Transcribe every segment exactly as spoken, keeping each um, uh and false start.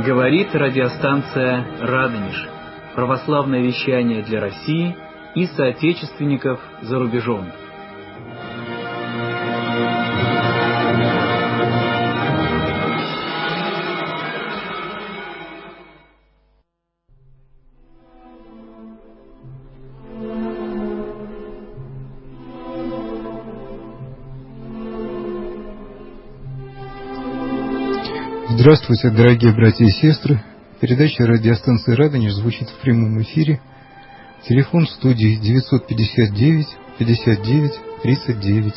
Говорит радиостанция «Радонеж». Православное вещание для России и соотечественников за рубежом. Здравствуйте, дорогие братья и сестры. Передача радиостанции «Радонеж» звучит в прямом эфире. Телефон в студии девятьсот пятьдесят девять пятьдесят девять тридцать девять.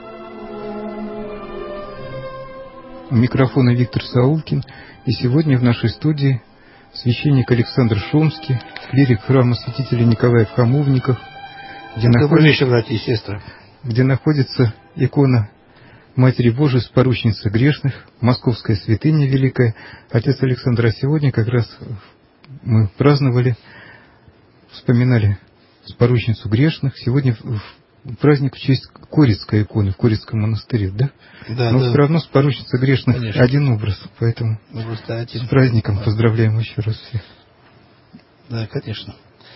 У микрофона Виктор Саулкин. И сегодня в нашей студии священник Александр Шумский, клирик храма святителя Николая в Хамовниках, где, Добрый находится, вечер, братья и сестры. где находится икона Матери Божией, споручницы грешных, Московская святыня великая. Отец Александр, а сегодня как раз мы праздновали, вспоминали споручницу грешных. Сегодня праздник в честь Корицкой иконы в Корицком монастыре, да? Да, но да. все равно споручница грешных, конечно, один образ, поэтому один. С праздником поздравляем еще раз всех. Да, конечно.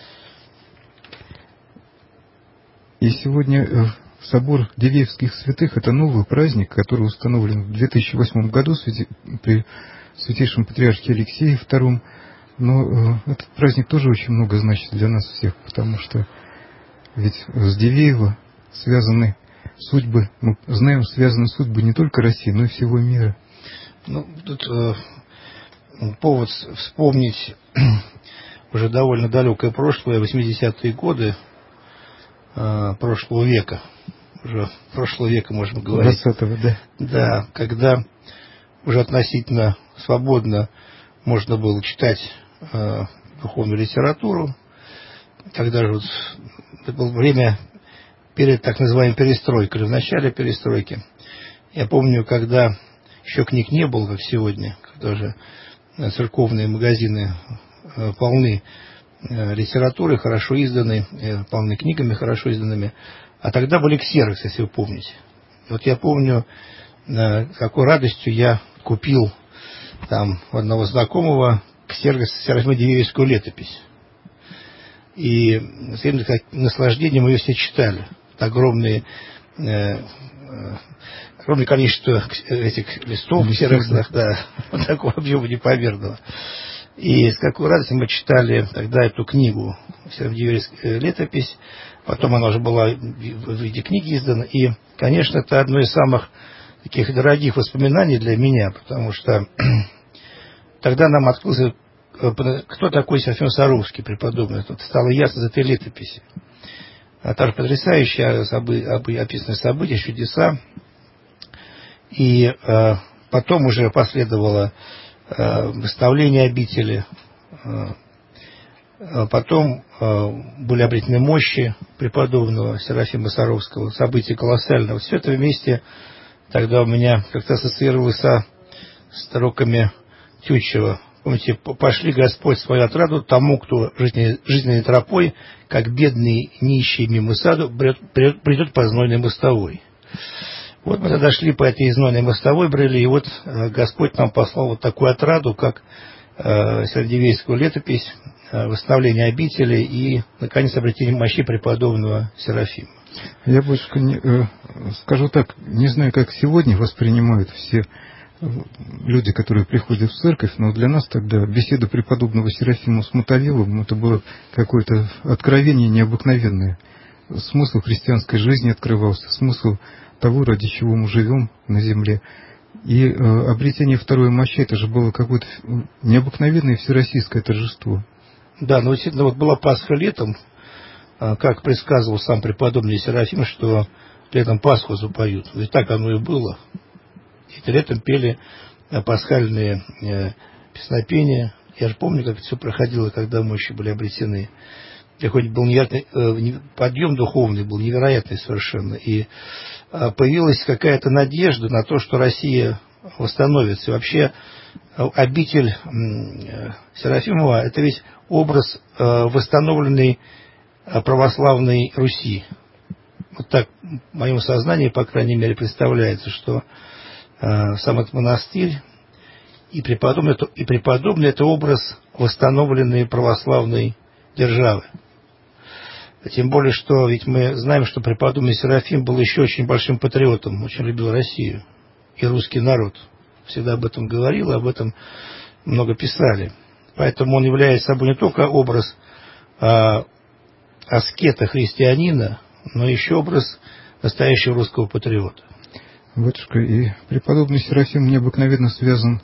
И сегодня собор Дивеевских святых — это новый праздник, который установлен в две тысячи восьмом году при святейшем патриархе Алексее втором. Но этот праздник тоже очень много значит для нас всех, потому что ведь с Дивеево связаны судьбы, мы знаем, связаны судьбы не только России, но и всего мира. Ну, тут э, повод вспомнить уже довольно далекое прошлое, восьмидесятые годы э, прошлого века. Уже прошлого века, можем говорить. двадцатого, да. Да, когда уже относительно свободно можно было читать э, духовную литературу. Тогда же вот, это было время перед так называемой перестройкой, в начале перестройки. Я помню, когда еще книг не было, как сегодня, когда же церковные магазины э, полны э, литературы, хорошо изданной, э, полны книгами, хорошо изданными. А тогда были ксероксы, если вы помните. Вот я помню, э, какой радостью я купил там у одного знакомого ксерокс Серафимо-Дивеевскую летопись. И с каким наслаждением мы ее все читали. Огромные, э, э, огромное количество этих листов в ксероксах, да, вот такого объема непомерного. И с какой радостью мы читали тогда эту книгу, Серафимо-Дивеевская летопись. Потом она уже была в виде книги издана. И, конечно, это одно из самых таких дорогих воспоминаний для меня, потому что тогда нам открылся, кто такой Серафим Саровский, преподобный. Это стало ясно из этой летописи. А там потрясающие собы, описанные события, чудеса. И э, потом уже последовало э, восстановление обители. Э, потом э, были обретены мощи преподобного Серафима Саровского. События колоссальные. Вот все это вместе тогда у меня как-то ассоциировалось со строками Тютчева. Помните, пошли Господь свою отраду тому, кто жизненной, жизненной тропой, как бедный нищий мимо саду, придет по знойной мостовой. Вот мы тогда шли по этой знойной мостовой, брели, и вот Господь нам послал вот такую отраду, как э, Серафимо-Дивеевскую летопись, э, восстановление обители и, наконец, обретение мощи преподобного Серафима. Я больше не, э, скажу так, не знаю, как сегодня воспринимают все люди, которые приходят в церковь, но для нас тогда беседа преподобного Серафима с Мотовиловым — это было какое-то откровение необыкновенное. Смысл христианской жизни открывался, смысл того, ради чего мы живем на земле. И э, обретение второй мощи — это же было какое-то необыкновенное всероссийское торжество. Да, но действительно, вот была Пасха летом, как предсказывал сам преподобный Серафим, что летом Пасху запоют. И так оно и было. И летом пели пасхальные э, песнопения. Я же помню, как это все проходило, когда мощи были обретены. И хоть был невероятный, э, подъем духовный был невероятный совершенно. И э, появилась какая-то надежда на то, что Россия восстановится. И вообще э, обитель э, Серафимова — это весь образ э, восстановленной э, православной Руси. Вот так в моем сознании, по крайней мере, представляется, что сам этот монастырь И преподобный, и преподобный – это образ восстановленной православной державы. Тем более, что ведь мы знаем, что преподобный Серафим был еще очень большим патриотом, очень любил Россию и русский народ. Всегда об этом говорил, об этом много писали. Поэтому он является собой не только образ а, аскета-христианина, но еще образ настоящего русского патриота. Батюшка, и преподобный Серафим необыкновенно связан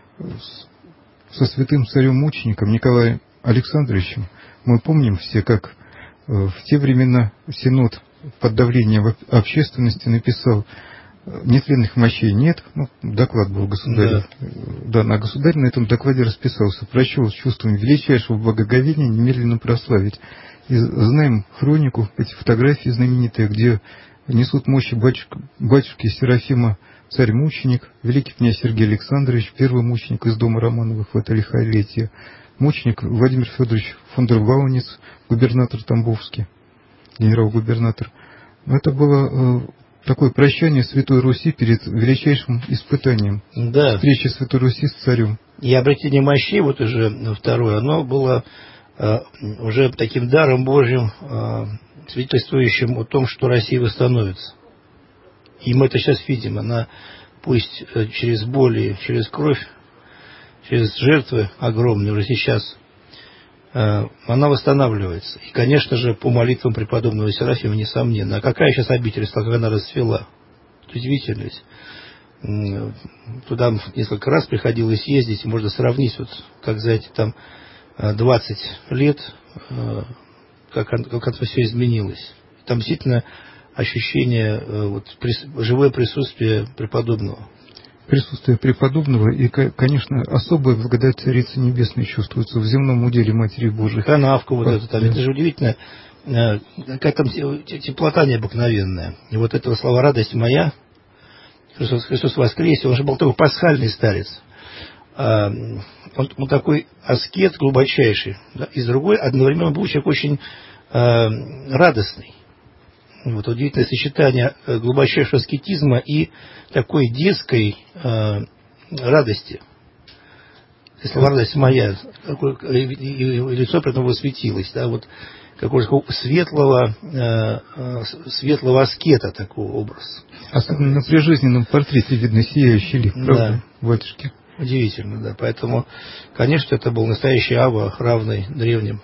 с, со святым царем-мучеником Николаем Александровичем. Мы помним все, как в те времена Синод под давлением общественности написал: нетленных мощей нет. Ну, доклад был государя. Да. да, на государь на этом докладе расписался: прочел с чувством величайшего благоговения немедленно прославить. И знаем хронику, эти фотографии знаменитые, где несут мощи батюшка, батюшки Серафима царь-мученик, великий князь Сергей Александрович, первый мученик из дома Романовых в это лихолетие, мученик Владимир Федорович фон дер Вауниц, губернатор Тамбовский, генерал-губернатор. Это было э, такое прощание Святой Руси перед величайшим испытанием. Да. Встреча Святой Руси с царем. И обретение мощей, вот уже второе, оно было э, уже таким даром Божьим, э, свидетельствующим о том, что Россия восстановится. И мы это сейчас видим. Она, пусть э, через боли, через кровь, через жертвы огромные уже сейчас, э, она восстанавливается. И, конечно же, по молитвам преподобного Серафима, несомненно. А какая сейчас обитель, как она расцвела? Удивительно ведь. Туда несколько раз приходилось ездить, можно сравнить, вот, как за эти там двадцать лет, э, как, как это все изменилось. Там действительно ощущение, э, вот, прис, живое присутствие преподобного. Присутствие преподобного, и, конечно, особая благодать Царицы Небесной чувствуется в земном уделе Матери Божией. Канавка вот эта, там, да. Это же удивительно, какая там теплота необыкновенная. И вот этого слова «радость моя», Христос, Христос воскресе, он же был такой пасхальный старец. Он, он такой аскет глубочайший, да, и с другой, одновременно был человек очень э, радостный. Вот удивительное сочетание глубочайшего аскетизма и такой детской э, радости. Если радость моя, такое, и, и, и лицо при этом светилось, да, вот какого-то светлого, э, светлого аскета такой образ. Особенно на прижизненном портрете видно сияющий лик, правда, да. батюшки? Удивительно, да. Поэтому, конечно, это был настоящий Ава, равный древним.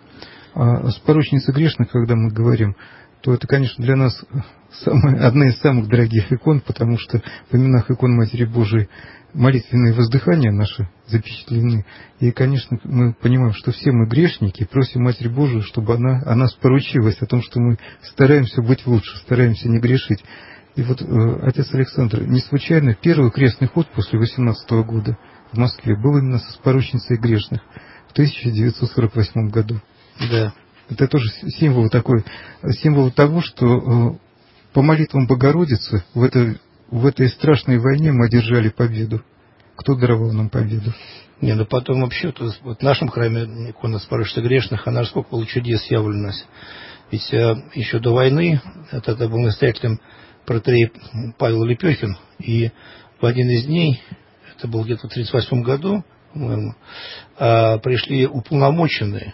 А с порочницей грешных, когда мы говорим, то это, конечно, для нас самая, одна из самых дорогих икон, потому что в именах икон Матери Божией молитвенные воздыхания наши запечатлены. И, конечно, мы понимаем, что все мы грешники, просим Матерь Божию, чтобы она о нас поручилась, о том, что мы стараемся быть лучше, стараемся не грешить. И вот, э, отец Александр, не случайно первый крестный ход после восемнадцатого года в Москве был именно с порочницей грешных в тысяча девятьсот сорок восьмом году. Да. Это тоже символ такой, символ того, что э, по молитвам Богородицы в этой, в этой страшной войне мы одержали победу. Кто даровал нам победу? Не, ну потом вообще, то, вот в нашем храме икона с порочницей грешных, она же сколько было чудес явленность. Ведь э, еще до войны, тогда был настоятелем протоиерей Павел Лепехин, и в один из дней, это было где-то в тридцать восьмом году, по-моему, э, пришли уполномоченные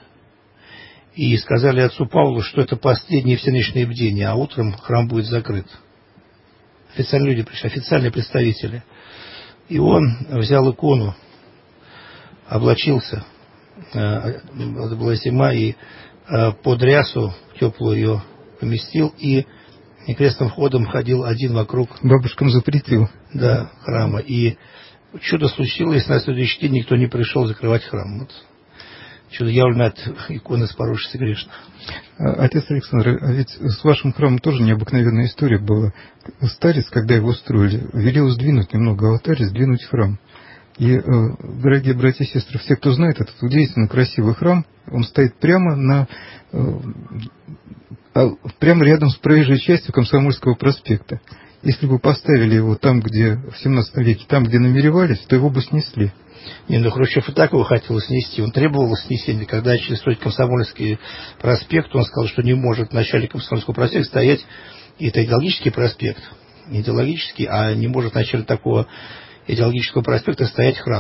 и сказали отцу Павлу, что это последние всеночные бдения, а утром храм будет закрыт. Официальные люди пришли, официальные представители. И он взял икону, облачился, это была зима, и под рясу теплую ее поместил, и крестным ходом ходил один вокруг. Бабушкам запретил. Да, храма. И чудо случилось, на следующий день никто не пришел закрывать храм. Вот. Чудо явлено от иконы с порочницей грешных. Отец Александр, а ведь с вашим храмом тоже необыкновенная история была. Старец, когда его строили, велел сдвинуть немного алтарь, сдвинуть храм. И, э, дорогие братья и сестры, все, кто знает этот удивительно красивый храм, он стоит прямо на, э, прямо рядом с проезжей частью Комсомольского проспекта. Если бы поставили его там, где в семнадцатом веке, там, где намеревались, то его бы снесли. Не, ну Хрущев и так его хотел снести, он требовал снесения. Когда начали строить Комсомольский проспект, он сказал, что не может в начале Комсомольского проспекта стоять, и это идеологический проспект, не идеологический, а не может в начале такого идеологического проспекта стоять храм.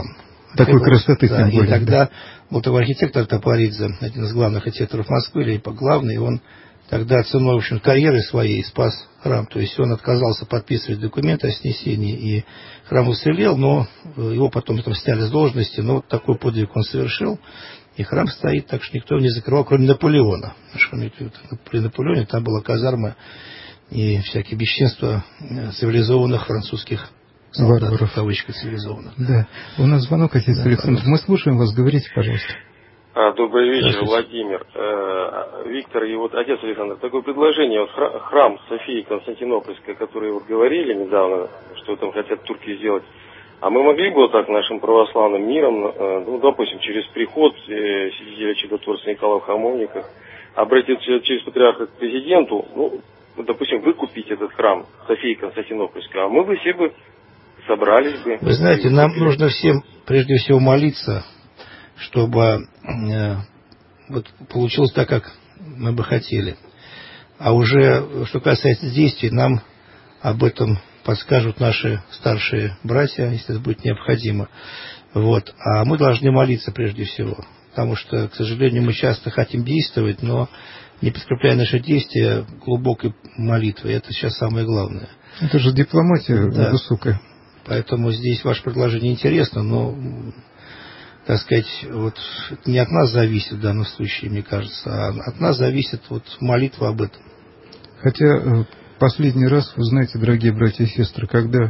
Такой красоты, да, тем более. И тогда да. был такой архитектор Топоридзе, один из главных архитекторов Москвы, или главный, и он тогда ценой, в общем, карьеры своей спас храм. То есть он отказался подписывать документы о снесении, и храм уцелел, но его потом там сняли с должности, но вот такой подвиг он совершил, и храм стоит, так что никто его не закрывал, кроме Наполеона. При Наполеоне там была казарма и всякие бесчинства цивилизованных французских солдат, в кавычках цивилизованных. Да. У нас звонок, отец да, Александр. Пожалуйста. Мы слушаем вас, говорите, пожалуйста. А, добрый вечер, Владимир. Э, Виктор, и вот отец Александр, такое предложение, вот храм Софии Константинопольской, о которой вот говорили недавно, что там хотят турки сделать, а мы могли бы вот так нашим православным миром, э, ну, допустим, через приход э, святителя чудотворца Николая в Хамовниках, обратиться через патриарха к президенту, ну, допустим, выкупить этот храм Софии Константинопольской, а мы бы все бы собрались бы. Вы знаете, нам нужно всем прежде всего молиться, чтобы э, вот получилось так, как мы бы хотели. А уже, что касается действий, нам об этом подскажут наши старшие братья, если это будет необходимо. Вот. А мы должны молиться прежде всего. Потому что, к сожалению, мы часто хотим действовать, но не подкрепляя наши действия глубокой молитвой. Это сейчас самое главное. Это же дипломатия да. высокая. Поэтому здесь ваше предложение интересно, но, так сказать, вот не от нас зависит в данном случае, мне кажется, а от нас зависит вот молитва об этом. Хотя последний раз, вы знаете, дорогие братья и сестры, когда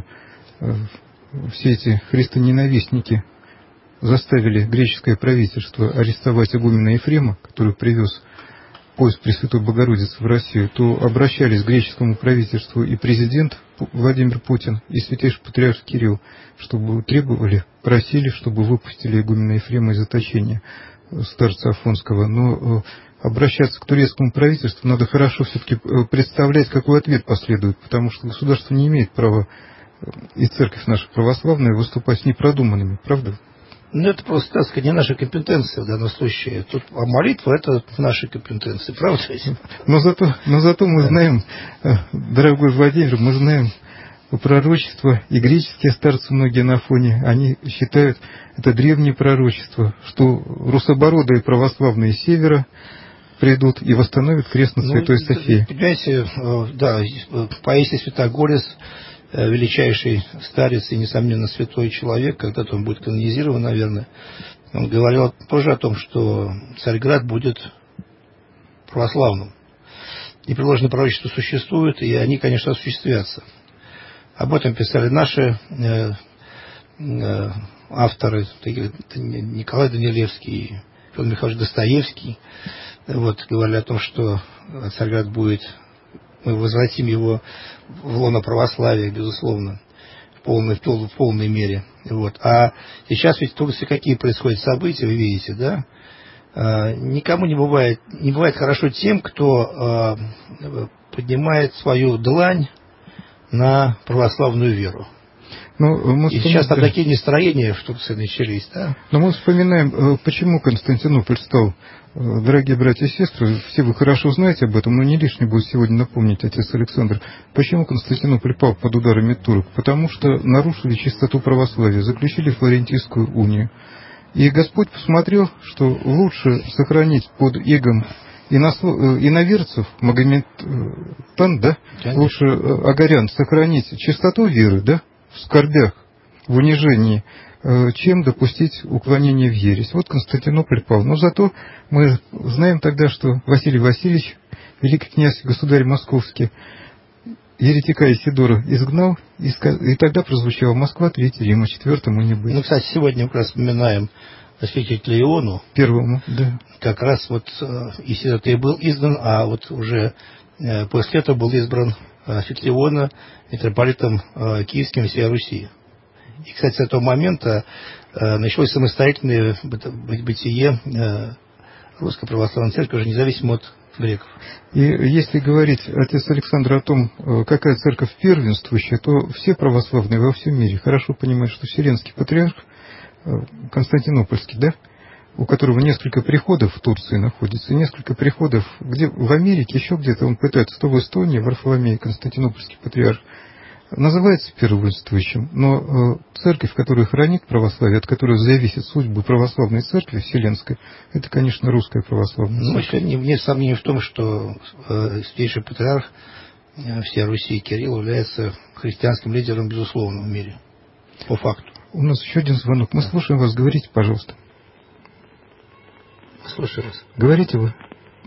все эти христоненавистники заставили греческое правительство арестовать игумена Ефрема, который привез поезд Пресвятой Богородицы в Россию, то обращались к греческому правительству и президент Владимир Путин, и святейший патриарх Кирилл, чтобы требовали, просили, чтобы выпустили игумена Ефрема из заточения старца Афонского. Но обращаться к турецкому правительству надо хорошо все-таки представлять, какой ответ последует, потому что государство не имеет права, и церковь наша православная, выступать непродуманными, правда? Ну, это просто, так сказать, не наша компетенция в данном случае. Тут, а молитва – это наши компетенции, правда? Но зато, но зато мы да. знаем, дорогой Владимир, мы знаем пророчества, и греческие старцы многие на фоне, они считают это древнее пророчество, что русобородые православные севера придут и восстановят крест на Святой ну, Софии. Понимаете, да, поэзия Святогорец, величайший старец и, несомненно, святой человек, когда-то он будет канонизирован, наверное, он говорил тоже о том, что Царьград будет православным. Непреложные пророчества существуют, и они, конечно, осуществятся. Об этом писали наши э, э, авторы, Николай Данилевский, Федор Михайлович Достоевский, вот, говорили о том, что Царьград будет, мы возвратим его в лоно православия, безусловно, в полной, в полной, в полной мере. Вот. А сейчас ведь в Турции какие происходят события, вы видите, да? А, никому не бывает, не бывает хорошо тем, кто а, поднимает свою длань на православную веру. Но и сейчас там такие настроения в Турции начались, да? Но мы вспоминаем, почему Константинополь стал, дорогие братья и сестры, все вы хорошо знаете об этом, но не лишне будет сегодня напомнить, отец Александр, почему Константинополь пал под ударами турок? Потому что нарушили чистоту православия, заключили Флорентийскую унию. И Господь посмотрел, что лучше сохранить под игом иноверцев, магометан, да? Конечно. Лучше агарян сохранить чистоту веры, да? В скорбях, в унижении, чем допустить уклонение в ересь. Вот Константинополь пал. Но зато мы знаем тогда, что Василий Васильевич, великий князь, государь московский, еретика Исидора изгнал, и, и тогда прозвучала Москва, Третий Рим, а четвертому не быть. Ну, кстати, сегодня мы как раз вспоминаем святителя Иону. Первому, да. Как раз вот Исидор-то и был изгнан, а вот уже после этого был избран святитель Иона митрополитом Киевским всей Руси. И, кстати, с этого момента началось самостоятельное бытие Русской Православной Церкви, уже независимо от греков. И если говорить, отец Александр, о том, какая церковь первенствующая, то все православные во всем мире хорошо понимают, что Вселенский патриарх Константинопольский, да, у которого несколько приходов в Турции находится, несколько приходов где в Америке, еще где-то он пытается, то в Эстонии, Варфоломей, Константинопольский патриарх, называется первенствующим, но церковь, которая хранит православие, от которой зависит судьба православной церкви вселенской, это, конечно, русская православная церковь. Ну, нет, нет сомнений в том, что э, святейший патриарх всей Руси Кирилл является христианским лидером, безусловно, в мире. По факту. У нас еще один звонок. Мы слушаем вас. Говорите, пожалуйста. Слушаю вас. Говорите вы.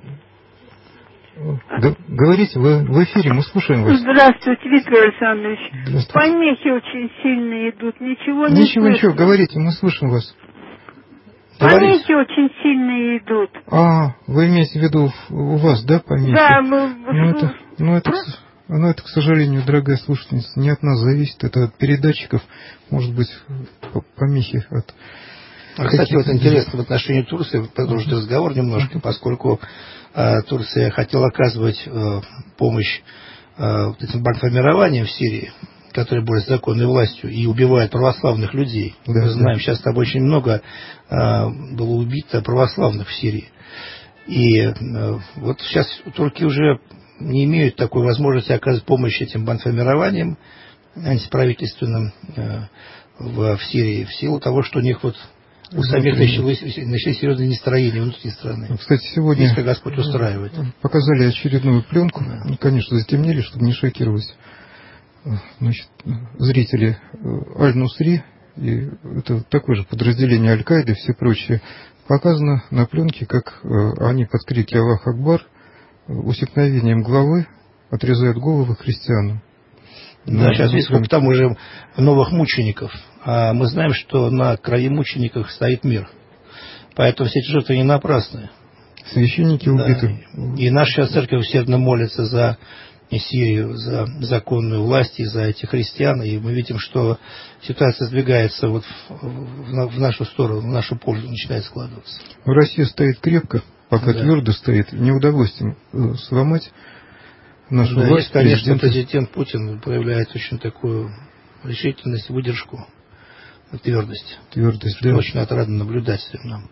Г- говорите, вы в эфире, мы слушаем вас. Здравствуйте, Виктор Александрович. Здравствуйте. Помехи очень сильные идут, ничего не Ничего, слышно. ничего, говорите, мы слышим вас. Помехи говорите. Очень сильные идут. А, вы имеете в виду у вас, да, помехи? Да, мы... Ну, это, ну, это, ну, это, к сожалению, дорогая слушательница, не от нас зависит, это от передатчиков, может быть, помехи от... А, кстати, вот интересно в отношении Турции, продолжить разговор немножко, поскольку э, Турция хотела оказывать э, помощь э, вот этим бандформированиям в Сирии, которые борются с законной властью и убивают православных людей. Да, Мы знаем, да. сейчас там очень много э, было убито православных в Сирии. И э, вот сейчас турки уже не имеют такой возможности оказывать помощь этим бандформированиям антиправительственным э, в, в Сирии, в силу того, что у них вот у самих начались, начались серьезные нестроения внутри страны. Кстати, сегодня Если Господь устраивает. Показали очередную пленку, да. ну, конечно, затемнили, чтобы не шокировать значит, зрители Аль-Нусри, и это такое же подразделение Аль-Каиды и все прочее. Показано на пленке, как они под крики «Аллах Акбар» усекновением головы отрезают головы христианам. Да, ну, сейчас есть сколько там уже новых мучеников. А мы знаем, что на крови мучеников стоит мир. Поэтому все эти жертвы не напрасны. Священники да. убиты. И наша сейчас церковь усердно молится за Сирию, за законную власть и за этих христиан. И мы видим, что ситуация сдвигается вот в, в нашу сторону, в нашу пользу начинает складываться. Россия стоит крепко, пока да. твердо стоит. Не удалось им сломать нашу да, власть. Есть, конечно, президент Путин проявляет очень такую решительность, выдержку, твердость. Твердость, да. Очень отрадно наблюдать нам.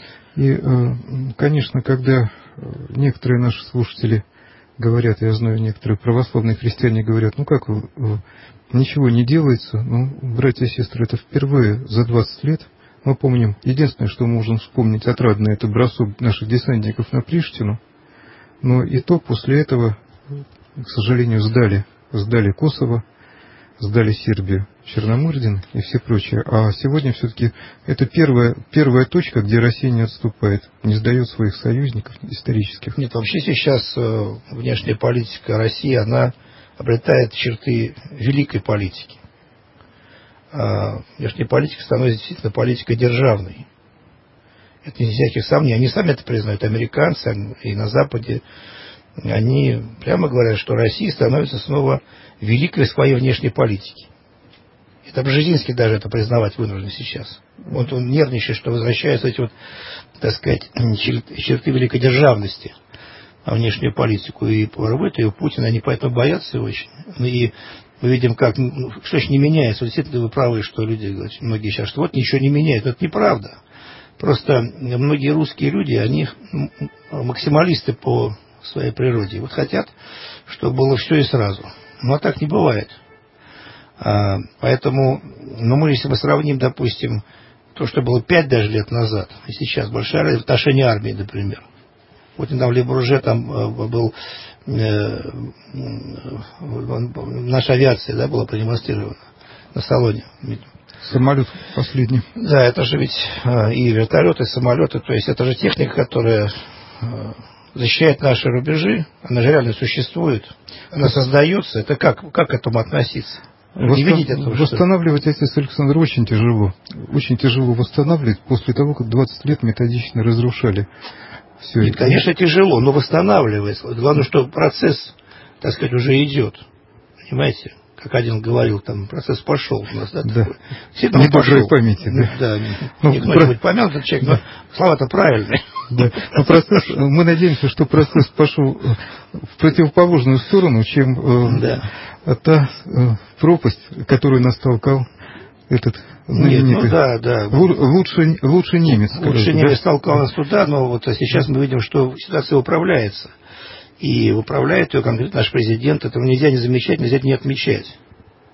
И, конечно, когда некоторые наши слушатели говорят, я знаю, некоторые православные христиане говорят, ну как, ничего не делается, ну, братья и сестры, это впервые за двадцать лет. Мы помним, единственное, что мы можем вспомнить отрадно, это бросок наших десантников на Приштину, но и то после этого, к сожалению, сдали, сдали Косово, сдали Сербию, Черномырдин и все прочее. А сегодня все-таки это первая, первая точка, где Россия не отступает, не сдает своих союзников исторических. Нет, вообще сейчас э, внешняя политика России, она обретает черты великой политики. А внешняя политика становится действительно политикой державной. Это не всяких сомнений. Они сами это признают, американцы и на Западе. Они прямо говорят, что Россия становится снова великой в своей внешней политике. Это Бжезинский даже это признавать вынужден сейчас. Вот он нервничает, что возвращаются эти вот, так сказать, черты великой державности в внешнюю политику. И Порвыт, и Путин, они поэтому боятся его очень. И мы видим, как что еще не меняется. Действительно, вы правы, что люди говорят, многие сейчас, что вот ничего не меняет. Это неправда. Просто многие русские люди, они максималисты по своей природе. Вот хотят, чтобы было все и сразу. Но так не бывает. А, поэтому, ну, мы, если мы сравним, допустим, то, что было пять даже лет назад, и сейчас большая разница в отношении армии, например. Вот недавно в Ле-Бурже там э, был э, наша авиация, да, была продемонстрирована на салоне. Самолет последний. Да, это же ведь э, и вертолеты, и самолеты, то есть это же техника, которая э, защищает наши рубежи, она же реально существует, она создается. Это как, как к этому относиться? Восстан... Не видеть этого, восстанавливать, отец Александр, очень тяжело. Очень тяжело восстанавливать после того, как двадцать лет методично разрушали все Нет, это. Конечно, тяжело, но восстанавливается. Главное, что процесс, так сказать, уже идет. Понимаете? Как один говорил, там процесс пошел у нас, да? Да. Недоброй памяти, да. Да, ну, не кто-нибудь про... помянут этот человек, но слова-то правильные. Да. Но процесс, мы надеемся, что процесс пошел в противоположную сторону, чем да. э, та э, пропасть, которую нас толкал этот знаменитый. Нет, ну, да, да. Лучше, лучше немец. Лучше короче, немец да? толкал нас туда, но вот сейчас мы видим, что ситуация управляется. И управляет ее конкретно наш президент. Этого нельзя не замечать, нельзя не отмечать.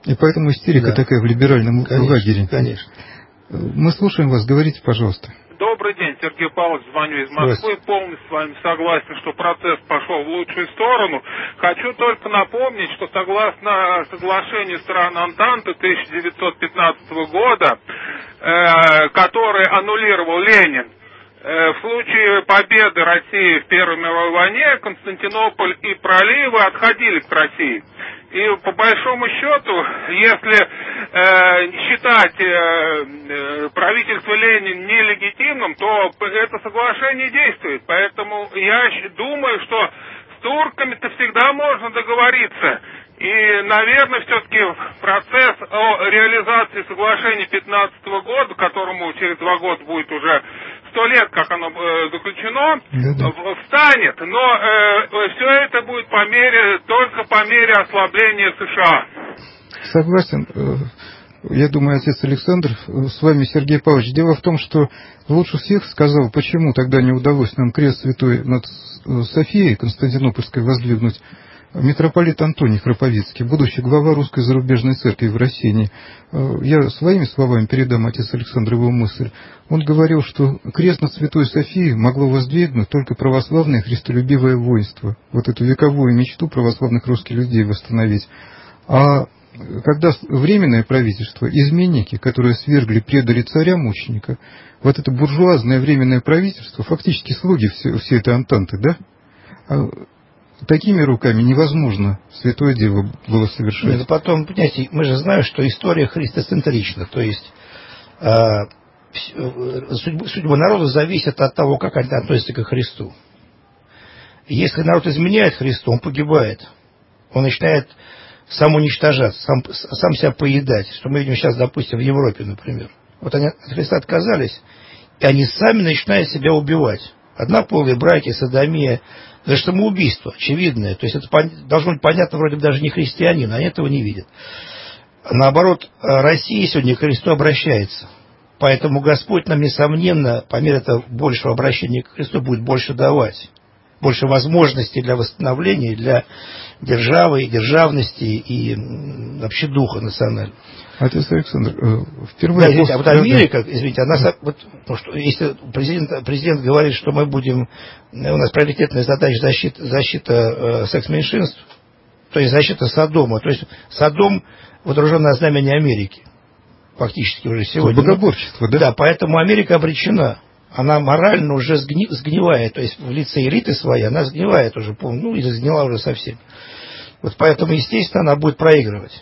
И поэтому истерика да. такая в либеральном конечно, лагере. Конечно. Мы слушаем вас, говорите, пожалуйста. Добрый день, Сергей Павлович, звоню из Москвы. Полностью с вами согласен, что процесс пошел в лучшую сторону. Хочу только напомнить, что согласно соглашению стран Антанты тысяча девятьсот пятнадцатого года, э, который аннулировал Ленин, э, в случае победы России в Первой мировой войне Константинополь и проливы отходили к России. И по большому счету, если э, считать э, э, правительство Ленина нелегитимным, то это соглашение действует. Поэтому я думаю, что с турками-то всегда можно договориться. И, наверное, все-таки процесс о реализации соглашения пятнадцатого года, которому через два года будет уже сто лет, как оно э, заключено, да-да. встанет. Но э, все это будет по мере, только по мере ослабления США. Согласен. Я думаю, отец Александр, с вами Сергей Павлович. Дело в том, что лучше всех сказал, почему тогда не удалось нам крест святой над Софией Константинопольской воздвигнуть, митрополит Антоний Храповицкий, будущий глава Русской зарубежной церкви в России. Я своими словами передам отец Александр его мысль. Он говорил, что крест над Святой Софией могло воздвигнуть только православное христолюбивое воинство. Вот эту вековую мечту православных русских людей восстановить. А когда временное правительство, изменники, которые свергли, предали царя-мученика, вот это буржуазное временное правительство, фактически слуги всей, всей этой Антанты, да? Такими руками невозможно святое дело было совершить. Нет, потом, понимаете, мы же знаем, что история христоцентрична. То есть э, судьба, судьба народа зависит от того, как они относятся к Христу. Если народ изменяет Христу, он погибает. Он начинает самоуничтожаться, сам, сам себя поедать. Что мы видим сейчас, допустим, в Европе, например. Вот они от Христа отказались, и они сами начинают себя убивать. Однополые браки, содомия. Это самоубийство, очевидное. То есть это должно быть понятно вроде бы даже не христианин, они этого не видят. Наоборот, Россия сегодня к Христу обращается. Поэтому Господь нам, несомненно, по мере этого большего обращения к Христу будет больше давать. Больше возможностей для восстановления, для державы, и державности и вообще духа национального. Отец Александр, впервые... Да, извините, а вот Америка, извините, она, вот, ну, что, если президент, президент говорит, что мы будем, у нас приоритетная задача защита, защита э, секс-меньшинств, то есть защита Содома, то есть Содом вооруженное знамение Америки, фактически уже сегодня. Богоборчество, да? Да, поэтому Америка обречена. Она морально уже сгни, сгнивает, то есть в лице элиты своей она сгнивает уже, ну и сгнила уже совсем. Вот поэтому, естественно, она будет проигрывать.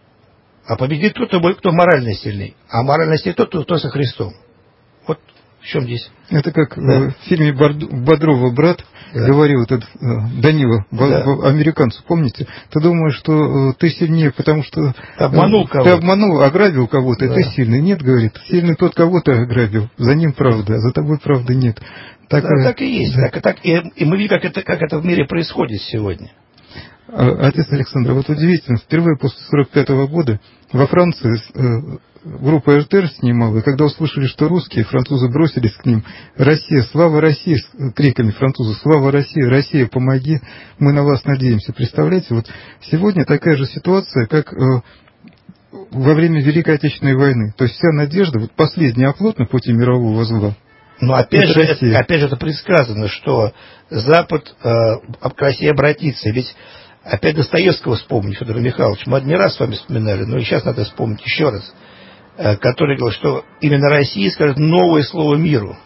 А победит тот, кто, кто морально сильный. А морально сильный тот, кто, кто со Христом. Вот в чем здесь. Это как да. в фильме Бодрова «Брат» да. говорил этот Данила, да. американцу, помните? Ты думаешь, что ты сильнее, потому что обманул кого-то. Ты обманул, ограбил кого-то, да. и ты сильный. Нет, говорит, сильный тот, кого ты ограбил. За ним правда, а за тобой правды нет. Так, да, так и есть. Да. Так, так, и, и мы видим, как это, как это в мире происходит сегодня. Отец Александр, вот удивительно, впервые после сорок пятого года во Франции э, группа эр тэ эр снимала, и когда услышали, что русские, французы бросились к ним: «Россия, слава России!» с криками французы: «Слава России! Россия, помоги! Мы на вас надеемся!» Представляете, вот сегодня такая же ситуация, как э, во время Великой Отечественной войны. То есть вся надежда, вот последний оплот на пути мирового зла. Но опять же, это, опять же, это предсказано, что Запад э, к России обратится. Ведь опять Достоевского вспомнить, Федор Михайлович. Мы не раз с вами вспоминали, но и сейчас надо вспомнить еще раз. Э, который говорил, что именно Россия скажет новое слово миру.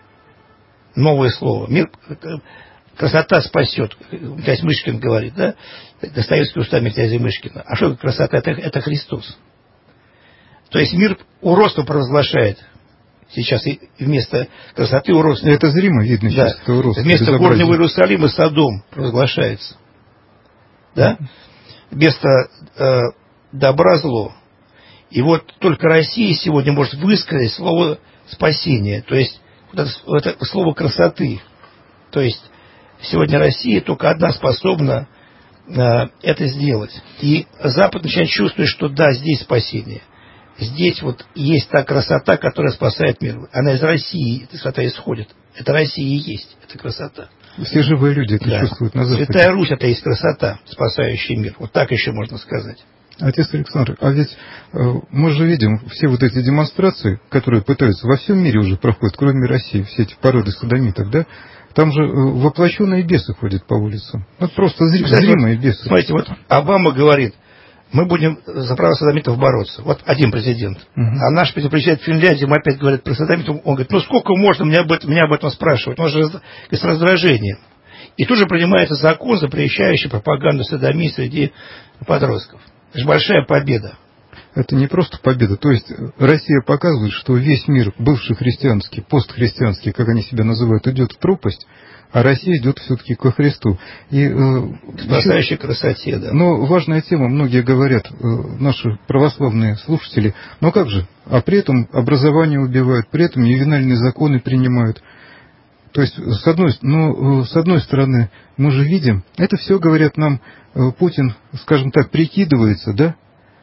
Новое слово. Мир, красота спасет. Князь Мышкин говорит, да? Достоевский устами князя Мышкина. А что красота? Это, это Христос. То есть мир уродство провозглашает. Сейчас и вместо красоты уродства. Это зримо видно да. сейчас. Это уродство, вместо горнего Иерусалима Содом провозглашается. Да? Вместо э, добра зло. И вот только Россия сегодня может высказать слово спасения. То есть вот это, это слово красоты. То есть сегодня Россия только одна способна э, это сделать. И Запад начинает чувствовать, что да, здесь спасение. Здесь вот есть та красота, которая спасает мир. Она из России, эта красота исходит. Это Россия и есть, эта красота. Все живые люди это да. чувствуют на Западе. Святая Русь — это и есть красота, спасающая мир. Вот так еще можно сказать. Отец Александр, а ведь э, мы же видим все вот эти демонстрации, которые пытаются во всем мире уже проходят, кроме России, все эти породы содомитов, да? Там же э, воплощенные бесы ходят по улицам. Вот просто зри, зримые бесы. Смотрите, вот Обама говорит, мы будем за права содомитов бороться. Вот один президент. Uh-huh. А наш президент Финляндии, мы опять говорим про содомитов, он говорит, ну сколько можно меня об этом, меня об этом спрашивать? Он же с раздражением. И тут же принимается закон, запрещающий пропаганду содомии среди подростков. Это же большая победа. Это не просто победа. То есть Россия показывает, что весь мир, бывший христианский, постхристианский, как они себя называют, идет в пропасть, а Россия идет все-таки ко Христу. И, к спасающей красоте, да. Но важная тема, многие говорят, наши православные слушатели, но как же? А при этом образование убивают, при этом ювенальные законы принимают. То есть, с одной, ну, с одной стороны, мы же видим, это все, говорят нам, Путин, скажем так, прикидывается, да?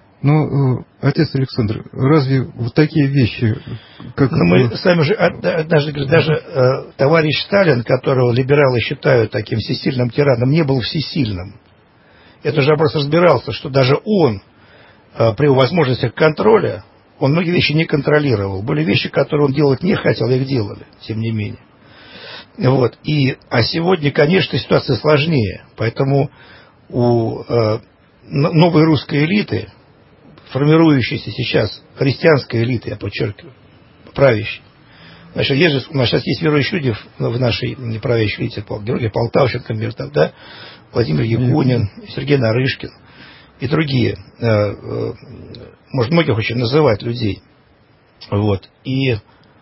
Но, отец Александр, разве вот такие вещи, как... Но мы сами же, однажды, даже э, товарищ Сталин, которого либералы считают таким всесильным тираном, не был всесильным. Это же просто разбирался, что даже он, э, при возможностях контроля, он многие вещи не контролировал. Были вещи, которые он делать не хотел, их делали, тем не менее. Вот. И, а сегодня, конечно, ситуация сложнее. Поэтому у э, новой русской элиты, формирующейся сейчас, христианской элиты, я подчеркиваю, правящей. Значит, есть же, у нас сейчас есть верующие люди в нашей правящей элите, Георгий Полтавченко, например, там, да, Владимир Якунин, Сергей Нарышкин и другие. Э, э, может, многих очень называть людей. Вот. И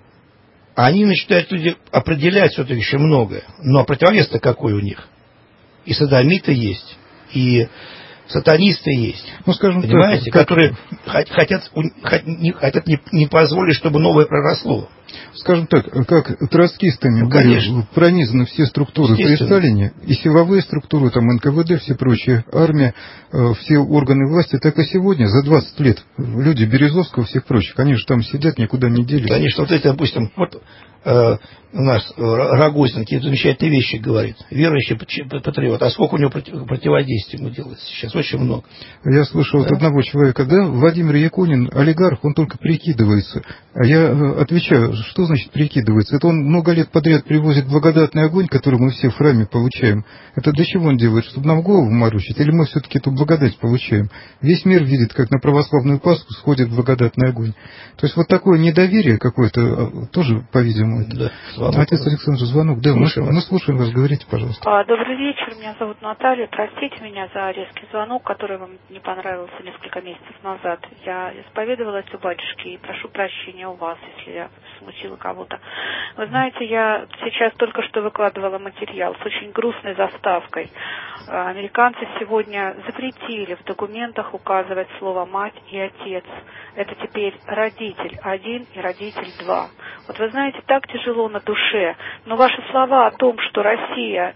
они начинают люди определять все-таки еще многое. Но противовес-то какой у них? И содомиты есть, и сатанисты есть. Ну, скажем, понимаете, так, которые как... хотят, не, хотят не, не позволить, чтобы новое проросло. Скажем так, как троцкистами ну, были пронизаны все структуры при Сталине, и силовые структуры, там эн ка вэ дэ, все прочие, армия, все органы власти, так и сегодня, за двадцать лет, люди Березовского, всех прочих, они же там сидят, никуда не делись. Конечно, вот эти, допустим, вот э, у нас Рогозин какие-то замечательные вещи говорит, верующий патриот, а сколько у него против, противодействий ему делается сейчас, очень много. Я слышал да? от одного человека, да, Владимир Якунин, олигарх, он только прикидывается, а я отвечаю, что значит прикидывается? Это он много лет подряд привозит благодатный огонь, который мы все в храме получаем. Это для чего он делает? Чтобы нам голову морочить? Или мы все-таки эту благодать получаем? Весь мир видит, как на православную Пасху сходит благодатный огонь. То есть вот такое недоверие какое-то тоже, по-видимому. Да, отец Александр, звонок. Да, слушаем мы, мы слушаем вас. Говорите, пожалуйста. А, добрый вечер. Меня зовут Наталья. Простите меня за резкий звонок, который вам не понравился несколько месяцев назад. Я исповедовалась у батюшки и прошу прощения у вас, если я смутила кого-то. Вы знаете, я сейчас только что выкладывала материал с очень грустной заставкой. Американцы сегодня запретили в документах указывать слово «мать» и «отец». Это теперь родитель один и родитель два. Вот вы знаете, так тяжело на душе. Но ваши слова о том, что Россия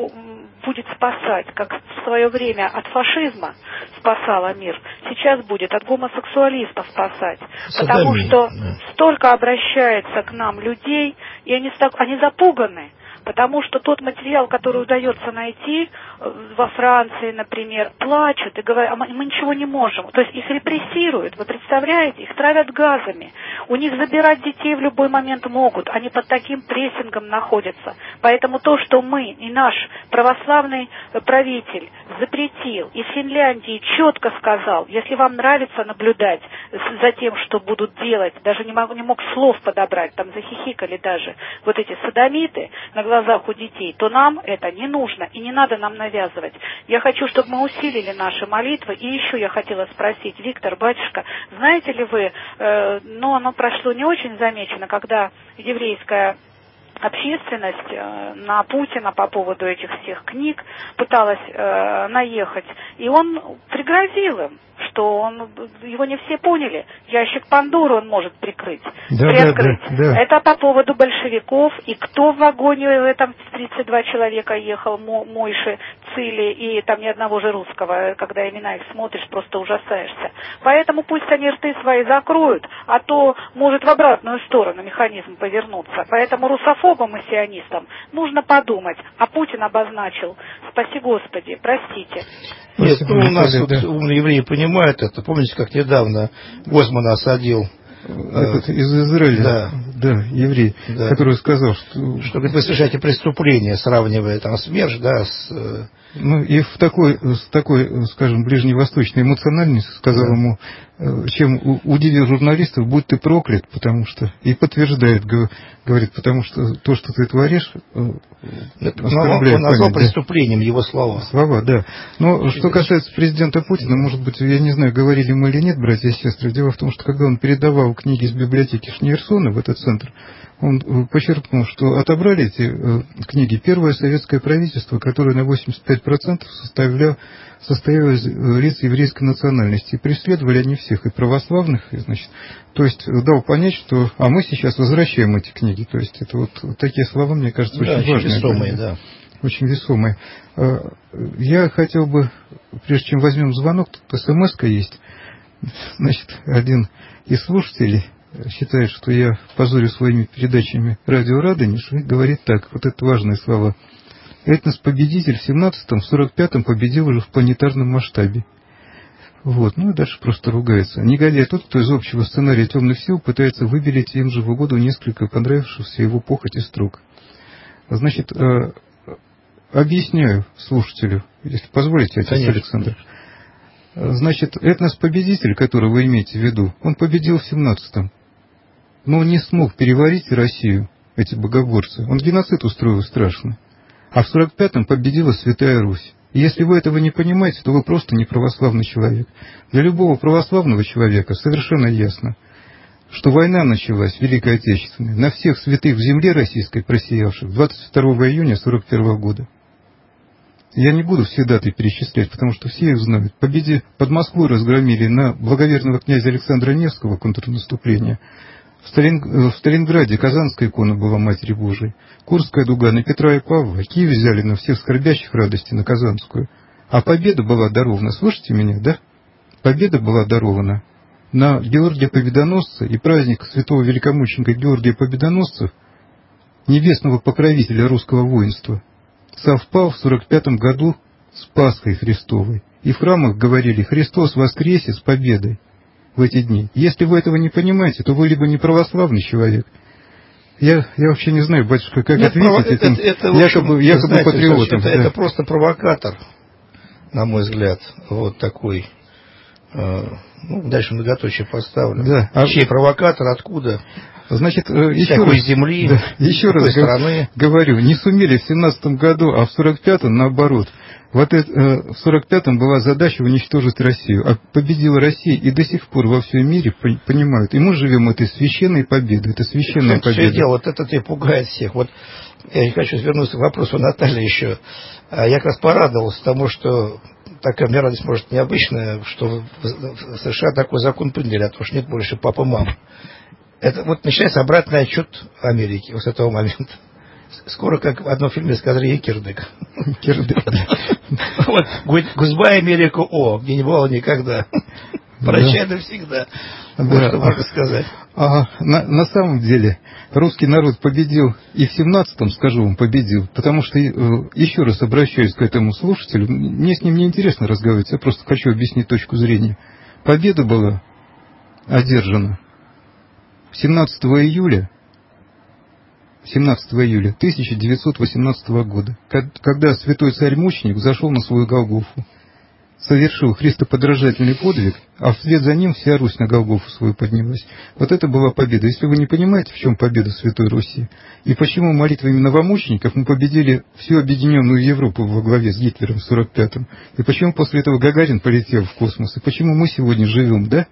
будет спасать, как в свое время от фашизма спасала мир, сейчас будет от гомосексуалистов спасать. Потому что столько обращается к нам людей, и они, они запуганы. Потому что тот материал, который удается найти во Франции, например, плачут и говорят, а мы ничего не можем. То есть их репрессируют, вы представляете, их травят газами. У них забирать детей в любой момент могут, они под таким прессингом находятся. Поэтому то, что мы и наш православный правитель запретил, и в Финляндии четко сказал, если вам нравится наблюдать за тем, что будут делать, даже не мог, не мог слов подобрать, там захихикали даже вот эти содомиты на глазах у детей, то нам это не нужно и не надо нам навязывать. Я хочу, чтобы мы усилили наши молитвы. И еще я хотела спросить, Виктор, батюшка, знаете ли вы, э, но оно прошло не очень замечено, когда еврейская общественность э, на Путина по поводу этих всех книг пыталась э, наехать, и он пригрозил им, что он, его не все поняли. Ящик Пандоры он может прикрыть, да, приоткрыть. Да, да, да. Это по поводу большевиков. И кто в вагоне, в этом тридцать два человека ехал, Мойши, Цили, и там ни одного же русского. Когда имена их смотришь, просто ужасаешься. Поэтому пусть они рты свои закроют, а то может в обратную сторону механизм повернуться. Поэтому русофобы русофобам и сионистам, нужно подумать. А Путин обозначил. Спаси Господи, простите. Нет, ну, у нас вот умные евреи понимают это. Помните, как недавно Гозмана осадил Этот, из Израиля, да, да, еврей, да, который сказал, что... Что, говорит, вы совершаете преступление, сравнивая там СМЕРШ, да, с... Ну, и в такой, с такой, скажем, ближневосточной эмоциональности сказал да. ему, чем удивил журналистов, будь ты проклят, потому что... И подтверждает, говорит, потому что то, что ты творишь, оскорбляет он назвал преступлением его слова. Слова, да. Но что касается президента Путина, может быть, я не знаю, говорили мы или нет, братья и сестры, дело в том, что когда он передавал книги из библиотеки Шнейерсона в этот центр, он подчеркнул, что отобрали эти э, книги первое советское правительство, которое на восемьдесят пять процентов составляло, состояло из лиц еврейской национальности. И преследовали они всех, и православных, и, значит, то есть дал понять, что а мы сейчас возвращаем эти книги. То есть это вот, вот такие слова, мне кажется, да, очень важные. Весомые, да. Очень весомые. Я хотел бы, прежде чем возьмем звонок, тут смс-ка есть. Значит, один из слушателей считает, что я позорю своими передачами радио Радонеж, и говорит так, вот это важные слова. Этнос-победитель в семнадцатом, в сорок пятом победил уже в планетарном масштабе. Вот, ну и дальше просто ругается. Негодяй тот, кто из общего сценария темных сил пытается выбелить им же в угоду несколько понравившихся его похоти строк. Значит, э, объясняю слушателю, если позволите, отец Конечно. Александр. Значит, этнос-победитель, который вы имеете в виду, он победил в семнадцатом. Но он не смог переварить Россию, эти богоборцы. Он геноцид устроил страшно. А в сорок пятом победила Святая Русь. И если вы этого не понимаете, то вы просто не православный человек. Для любого православного человека совершенно ясно, что война началась, Великая Отечественная, на всех святых в земле российской просиявших двадцать второго июня сорок первого года. Я не буду все даты перечислять, потому что все их знают. Победе под Москвой разгромили на благоверного князя Александра Невского контрнаступление. В, Сталин... в Сталинграде Казанская икона была Матери Божией. Курская дуга на Петра и Павла. Киев взяли на всех скорбящих радости на Казанскую. А победа была дарована, слышите меня, да? Победа была дарована на Георгия Победоносца и праздник святого великомученика Георгия Победоносца, небесного покровителя русского воинства, совпал в сорок пятом году с Пасхой Христовой. И в храмах говорили «Христос воскресе с победой» в эти дни. Если вы этого не понимаете, то вы либо не православный человек. Я, я вообще не знаю, батюшка, как Нет, ответить этим это, это, якобы, общем, якобы знаете, патриотам. Да. Это просто провокатор, на мой взгляд, вот такой. Э, ну, дальше многоточие поставлю. Да. А чей провокатор, откуда? Значит, еще раз, земли, да, еще раз страны. говорю, не сумели в семнадцатом году, а в сорок пятом наоборот. Вот это, э, в сорок пятом была задача уничтожить Россию, а победила Россия, и до сих пор во всем мире понимают. И мы живем этой священной победой, это священная победа. Все дело, вот это-то и пугает всех. Вот я не хочу вернуться к вопросу Натальи еще. Я как раз порадовался тому, что такая мне радость, может, необычная, что в США такой закон приняли, а то что нет больше папы и мамы. Это вот начинается обратный отчет Америки вот с этого момента. Скоро, как в одном фильме сказали, Кирдык. Кирдык. Вот, Гудбай, Америка, о, где не было никогда. Прощай навсегда. Вот что можно сказать. А на самом деле русский народ победил и в семнадцатом, скажу вам, победил, потому что, еще раз обращаюсь к этому слушателю, мне с ним не интересно разговаривать, я просто хочу объяснить точку зрения. Победа была одержана семнадцатого июля семнадцатого июля тысяча девятьсот восемнадцатого года, когда святой царь-мученик зашел на свою Голгофу, совершил христоподражательный подвиг, а вслед за ним вся Русь на Голгофу свою поднялась. Вот это была победа. Если вы не понимаете, в чем победа Святой Руси, и почему молитвами новомучеников мы победили всю объединенную Европу во главе с Гитлером в сорок пятом, и почему после этого Гагарин полетел в космос, и почему мы сегодня живем, да,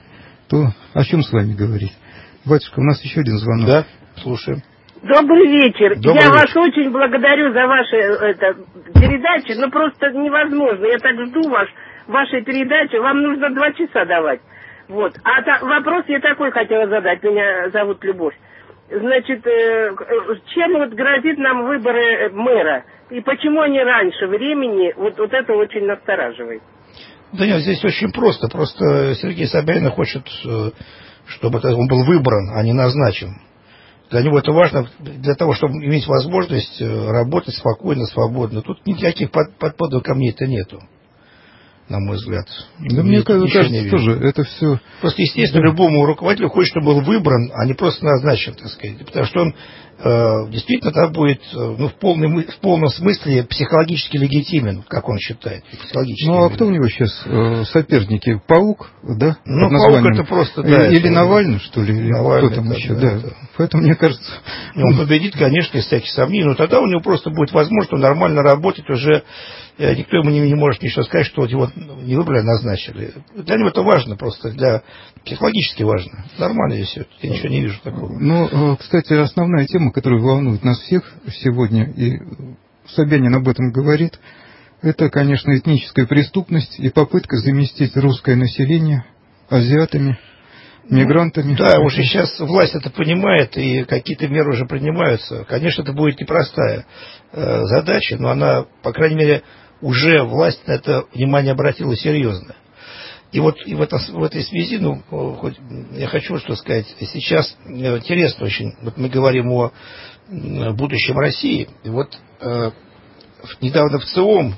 то о чем с вами говорить? Батюшка, у нас еще один звонок. Да, слушаем. Добрый вечер. Добрый Я вечер. вас очень благодарю за ваши это, передачи, но просто невозможно. Я так жду вас, вашей передачи. Вам нужно два часа давать. Вот. А та, вопрос я такой хотела задать. Меня зовут Любовь. Значит, э, чем вот грозит нам выборы мэра? И почему они раньше времени? Вот, вот это очень настораживает. Да нет, здесь очень просто. Просто Сергей Собянин хочет, чтобы он был выбран, а не назначен. Для него это важно для того, чтобы иметь возможность работать спокойно, свободно. Тут никаких подводных камней-то нету, на мой взгляд. Да мне кажется, тоже это все... Просто, естественно, да. Любому руководителю хочет, чтобы был выбран, а не просто назначен, так сказать. Потому что он э, действительно тогда будет ну, в, полной, в полном смысле психологически легитимен, как он считает. Ну, а кто у него сейчас э, соперники? Паук, да? Ну, Паук это просто, да. Или это, Навальный, что ли? Или Навальный, кто там да, еще, да. да. Это... Поэтому, мне кажется... Он победит, конечно, из всяких сомнений, но тогда у него просто будет возможность нормально работать уже... Никто ему не, не может ничего сказать, что его не выбрали, а назначили. Для него это важно просто, для психологически важно. Нормально здесь все, я ничего не вижу такого. Ну, кстати, основная тема, которая волнует нас всех сегодня, и Собянин об этом говорит, это, конечно, этническая преступность и попытка заместить русское население азиатами, мигрантами. Да, уже сейчас власть это понимает, и какие-то меры уже принимаются. Конечно, это будет непростая э, задача, но она, по крайней мере, уже власть на это внимание обратила серьезно. И вот и в, это, в этой связи, ну, хоть я хочу что сказать, сейчас интересно очень, вот мы говорим о будущем России, и вот э, недавно в ЦИОМ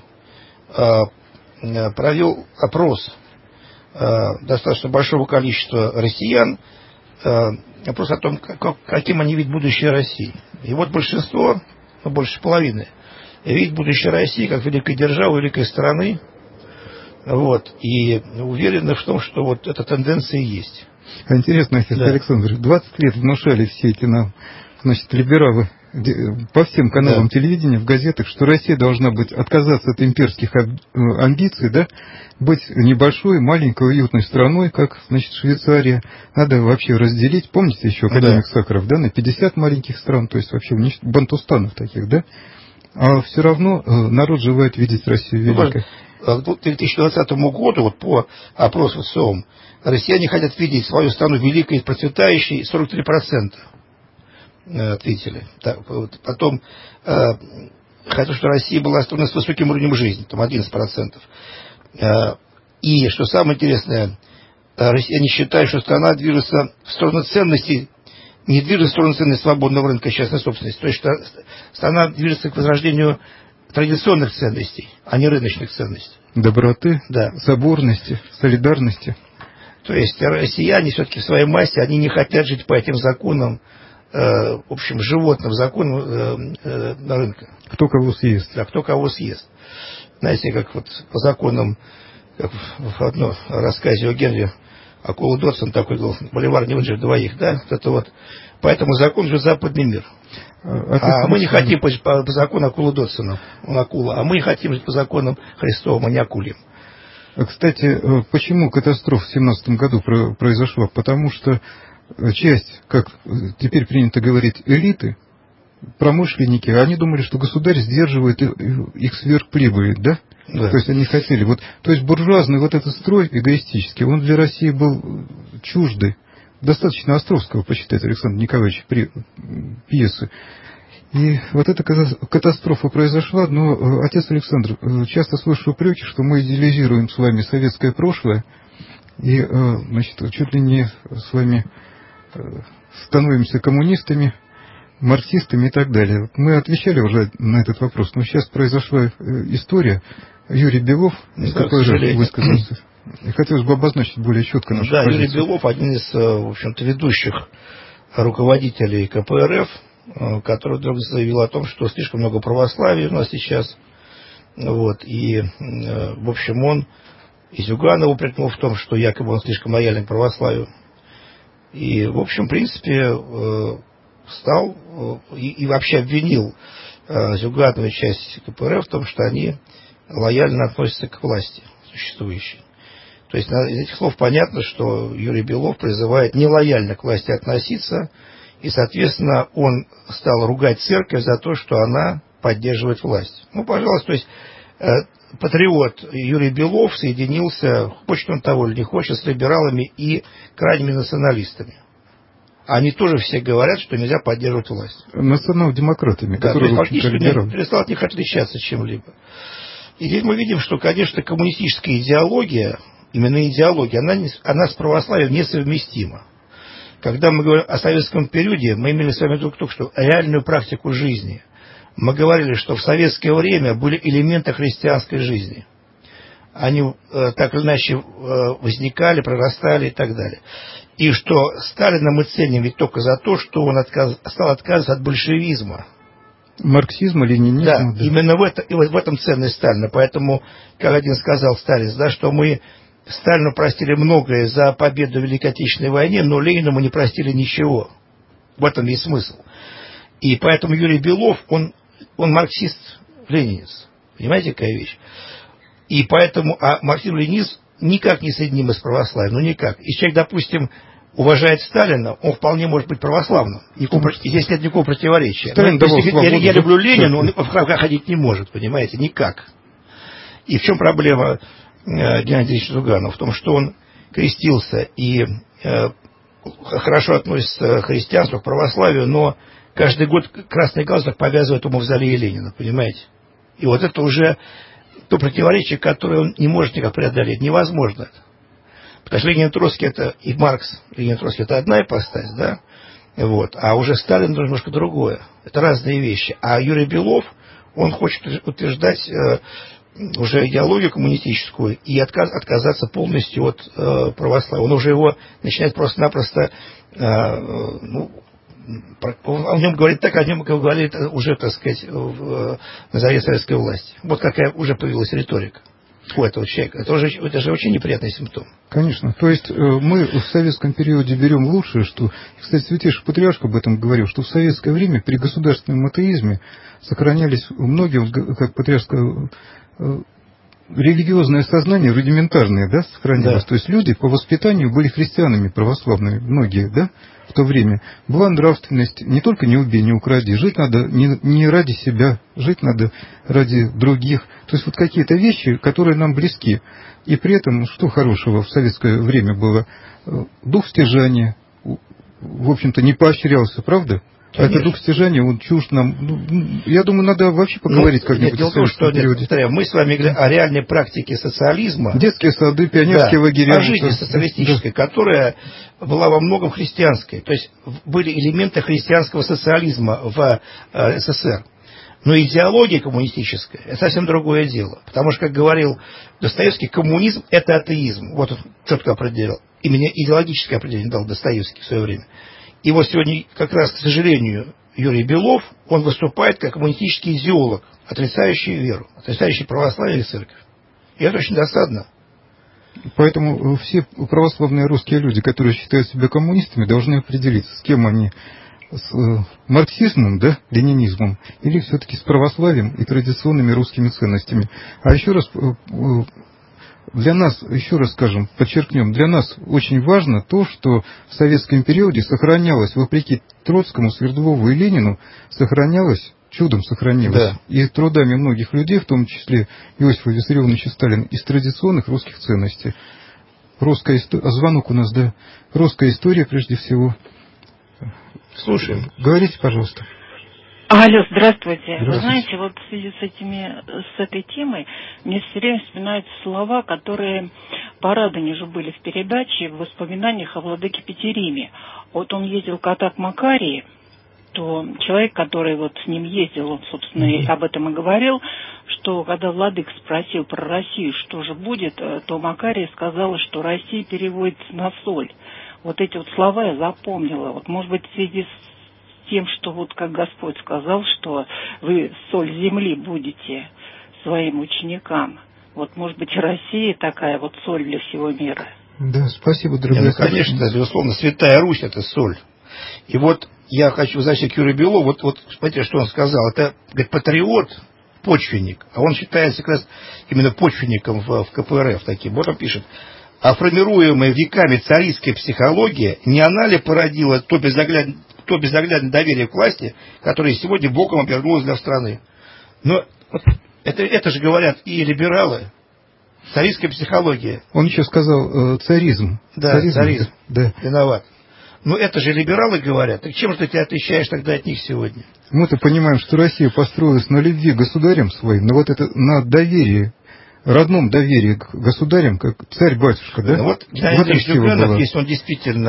э, провел опрос э, достаточно большого количества россиян, э, опрос о том, как, каким они видят будущее России. И вот большинство, ну, больше половины, видит будущее России как великой державы, великой страны, вот, и уверены в том, что вот эта тенденция есть. Интересно, отец да. Александр, двадцать лет внушали все эти нам, значит, либералы по всем каналам да. телевидения, в газетах, что Россия должна быть, отказаться от имперских амбиций, да, быть небольшой, маленькой, уютной страной, как, значит, Швейцария. Надо вообще разделить, помните еще академик да. Сахаров, да, на пятьдесят маленьких стран, то есть вообще бантустанов таких, да? А все равно народ желает видеть Россию великой. К две тысячи двадцатому году, вот по опросу ЦИОМ, россияне хотят видеть свою страну великой и процветающей, сорок три процента ответили. Так, вот, потом э, хотят, что Россия была страной с высоким уровнем жизни, там одиннадцать процентов. Э, и, что самое интересное, россияне считают, что страна движется в сторону ценностей, не движется в сторону ценностей свободного рынка и частной собственности. То есть что страна движется к возрождению традиционных ценностей, а не рыночных ценностей. Доброты, да. соборности, солидарности. То есть россияне все-таки в своей массе, они не хотят жить по этим законам, э, в общем, животным законам э, э, на рынке. Кто кого съест. Да, кто кого съест. Знаете, как вот по законам, как в одном рассказе о Генри, Акула Додсон такой был, боливар не выдержит двоих, да, это вот. Поэтому закон же западный мир. А, а мы не хотим по, по, по закону Акулы Додсона, он акула, а мы хотим жить по законам Христовым, а не акулим. Кстати, почему катастрофа в семнадцатом году произошла? Потому что часть, как теперь принято говорить, элиты, промышленники, они думали, что государь сдерживает их сверхприбыли, да? Да. То есть они хотели. Вот, то есть буржуазный вот этот строй эгоистический, он для России был чуждый. Достаточно Островского почитать, Александр Николаевич, при, пьесы. И вот эта катастрофа произошла, но, отец Александр, часто слышу упреки, что мы идеализируем с вами советское прошлое, и, значит, чуть ли не с вами становимся коммунистами, марксистами и так далее. Мы отвечали уже на этот вопрос, но сейчас произошла история. Юрий Белов из да, КПРФ высказался. И хотелось бы обозначить более четко нашу да, позицию. Юрий Белов, один из, в общем-то, ведущих руководителей КПРФ, который вдруг заявил о том, что слишком много православия у нас сейчас. Вот, и, в общем, он и Зюганова упрекнул в том, что якобы он слишком лоялен к православию. И, в общем, в принципе, стал и, и вообще обвинил Зюганова и часть КПРФ в том, что они лояльно относятся к власти существующей. То есть из этих слов понятно, что Юрий Белов призывает нелояльно к власти относиться, и, соответственно, он стал ругать церковь за то, что она поддерживает власть. Ну, пожалуйста, то есть э, патриот Юрий Белов соединился, хочет он того или не хочет, с либералами и крайними националистами. Они тоже все говорят, что нельзя поддерживать власть. Национал-демократами, да, которые, то есть, фактически перестал от них отличаться чем-либо. И здесь мы видим, что, конечно, коммунистическая идеология, именно идеология, она, не, она с православием несовместима. Когда мы говорим о советском периоде, мы имели с вами только что реальную практику жизни. Мы говорили, что в советское время были элементы христианской жизни. Они э, так или иначе э, возникали, прорастали и так далее. И что Сталина мы ценим ведь только за то, что он отказ, стал отказываться от большевизма. Марксизма, ленинизма. Да, да. именно в, это, и в этом ценность Сталина. Поэтому, как один сказал Сталин, да, что мы Сталину простили многое за победу в Великой Отечественной войне, но Ленину мы не простили ничего. В этом есть смысл. И поэтому Юрий Белов, он, он марксист-ленинец. Понимаете, какая вещь? И поэтому, а марксизм-ленинизм никак не соединим с православием, ну никак. Если человек, допустим, уважает Сталина, он вполне может быть православным. Никакого, здесь нет никакого противоречия. Но, если, я, я люблю Ленина, он в храм ходить не может, понимаете, никак. И в чем проблема Геннадия Андреевича Зюганова? В том, что он крестился и э, хорошо относится к христианству, к православию, но каждый год красный галстук повязывает у мавзолея Ленина, понимаете? И вот это уже то противоречие, которое он не может никак преодолеть. Невозможно это. Потому что Ленин и Троцкий это, и Маркс, Ленин и Троцкий это одна ипостась, да? Вот. А уже Сталин это немножко другое. Это разные вещи. А Юрий Белов, он хочет утверждать э, уже идеологию коммунистическую и отказ, отказаться полностью от э, православия. Он уже его начинает просто-напросто э, ну, о нем говорит так, о нем говорит уже, так сказать, в, на заре советской власти. Вот какая уже появилась риторика у этого человека. Это, уже, это же очень неприятный симптом. Конечно. То есть мы в советском периоде берем лучшее, что, кстати, Святейший Патриарх об этом говорил, что в советское время при государственном атеизме сохранялись многие, как Патриарх сказал, религиозное сознание рудиментарное, да, сохранилось. Да. То есть люди по воспитанию были христианами православными, многие, да, в то время. Была нравственность, не только не убей, не укради, жить надо не, не ради себя, жить надо ради других. То есть вот какие-то вещи, которые нам близки. И при этом, что хорошего в советское время было? Дух стяжания, в общем-то, не поощрялся, правда? А это дух стяжания, он чужд нам. Ну, я думаю, надо вообще поговорить ну, как-нибудь. Дело в том, что нет, мы с вами говорим о реальной практике социализма. Детские сады, пионерские да, лагеря. О жизни социалистической, да. Которая была во многом христианской. То есть были элементы христианского социализма в э, СССР. Но идеология коммунистическая – это совсем другое дело. Потому что, как говорил Достоевский, коммунизм – это атеизм. Вот он четко определил. Именно идеологическое определение дал Достоевский в свое время. И вот сегодня, как раз, к сожалению, Юрий Белов, он выступает как коммунистический идеолог, отрицающий веру, отрицающий православие и церковь. И это очень досадно. Поэтому все православные русские люди, которые считают себя коммунистами, должны определиться, с кем они, с марксизмом, да, ленинизмом, или все-таки с православием и традиционными русскими ценностями. А еще раз... Для нас, еще раз скажем, подчеркнем, для нас очень важно то, что в советском периоде сохранялось, вопреки Троцкому, Свердлову и Ленину, сохранялось, чудом сохранилось, да. И трудами многих людей, в том числе Иосифа Виссарионовича Сталина, из традиционных русских ценностей. Русская история, а звонок у нас, да, русская история прежде всего. Слушаем. Говорите, пожалуйста. Алло, здравствуйте. здравствуйте. Вы знаете, вот в связи с, этими, с этой темой мне все время вспоминаются слова, которые по Радонежу были в передаче, в воспоминаниях о владыке Петериме. Вот он ездил к Атак Макарии, то человек, который вот с ним ездил, он, собственно, mm-hmm. об этом и говорил, что когда владык спросил про Россию, что же будет, то Макария сказала, что Россия переводится на соль. Вот эти вот слова я запомнила. Вот, может быть, в связи с тем, что вот как Господь сказал, что вы соль земли будете своим ученикам. Вот, может быть, Россия такая вот соль для всего мира. Да, спасибо, дорогой. Ну, конечно, безусловно, Святая Русь – это соль. И вот я хочу возвращаться к Юрию Белову. Вот, вот смотрите, что он сказал. Это, говорит, патриот, почвенник. А он считается как раз именно почвенником в, в ка пэ эр эф таким. Вот он пишет. А формируемая веками царистская психология, не она ли породила то безоглядное, то безоглядное доверие к власти, которое сегодня боком обернулось для страны? Но вот это, это же говорят и либералы. Царистская психология. Он еще сказал э, царизм. Да, царизм. царизм. Да. Виноват. Но это же либералы говорят. Так чем же ты тебя отличаешь тогда от них сегодня? Мы-то понимаем, что Россия построилась на любви к государям своим, но вот это на доверии, родном доверии к государям, как царь-батюшка, да? Ну вот Геннадий Андреевич Зюганов, если он действительно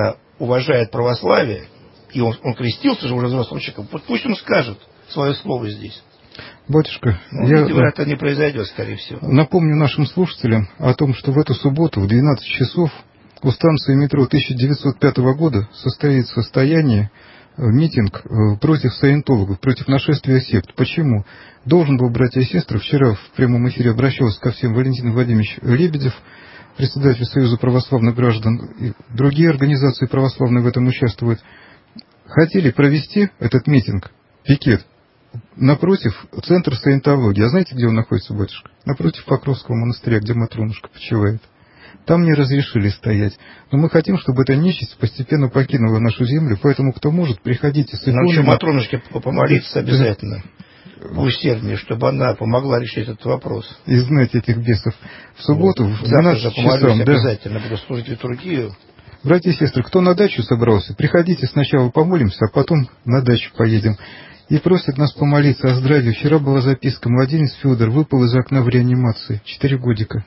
уважает православие, и он, он крестился же уже взрослым человеком, вот пусть он скажет свое слово здесь. Батюшка, ну, я видимо, это не произойдет, скорее всего. Напомню нашим слушателям о том, что в эту субботу в двенадцать часов у станции метро тысяча девятьсот пятого года состоится стояние, митинг против саентологов, против нашествия сект. Почему? Должен был, братья и сестры, вчера в прямом эфире обращался ко всем Валентин Владимирович Лебедев, председатель Союза православных граждан, и другие организации православные в этом участвуют. Хотели провести этот митинг, пикет, напротив центра саентологии. А знаете, где он находится, батюшка? Напротив Покровского монастыря, где Матронушка почивает. Там не разрешили стоять. Но мы хотим, чтобы эта нечисть постепенно покинула нашу землю, поэтому кто может, приходите с иконами. Нам еще Матронушке помолиться обязательно. Усерднее, чтобы она помогла решить этот вопрос. И знать этих бесов. В субботу вот. в двенадцать часам, да. Обязательно буду служить литургию. Братья и сестры, кто на дачу собрался, приходите, сначала помолимся, а потом на дачу поедем. И просят нас помолиться о здравии. Вчера была записка: младенец Федор выпал из окна в реанимации, четыре годика.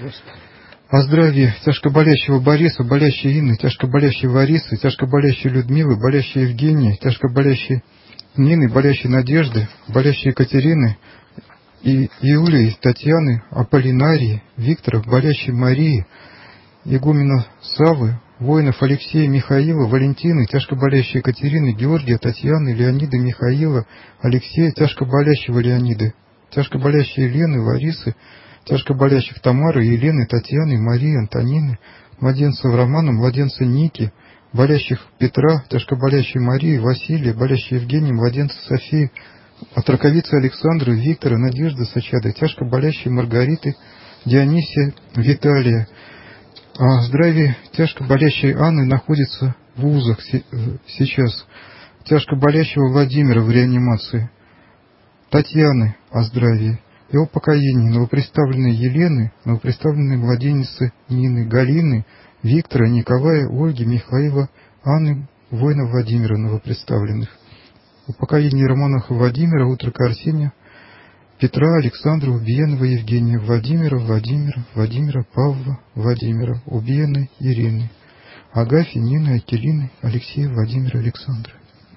О здравии тяжко болящего Бориса, болящей Инны, тяжко болящей Ларисы, тяжко болящей Людмилы, болящей Евгении, тяжко болящей Нины, болящей Надежды, болящей Екатерины, и Юлии, Татьяны, Аполлинарии, Виктора, болящей Марии, игумена Савы, воинов Алексея, Михаила, Валентины, тяжко болящей Екатерины, Георгия, Татьяны, Леонида, Михаила, Алексея, тяжко болящего Леонида, тяжко болящей Елены, Ларисы, тяжко болящих Тамары, Елены, Татьяны, Марии, Антонины, младенцев Романа, младенца Ники, болящих Петра, тяжко болящей Марии, Василия, болящей Евгении, младенца Софии, от раковицы Александры, Виктора, Надежды, Сачады, тяжко болящей Маргариты, Дионисия, Виталия. О здравии тяжко болящей Анны находится в узах сейчас. Тяжко болящего Владимира в реанимации. Татьяны о здравии. И о покоении новоприставленной Елены, новоприставленной младенницы Нины, Галины, Виктора, Николая, Ольги, Михаила, Анны, воина Владимира новоприставленных. О покоении романаха Владимира, утрока Арсения, Петра, Александра, Убиенова, Евгения, Владимира, Владимира, Владимира, Павла, Владимира, Убиенной, Ирины, Агафьи, Нины, Акелины, Алексея, Владимира, Александра.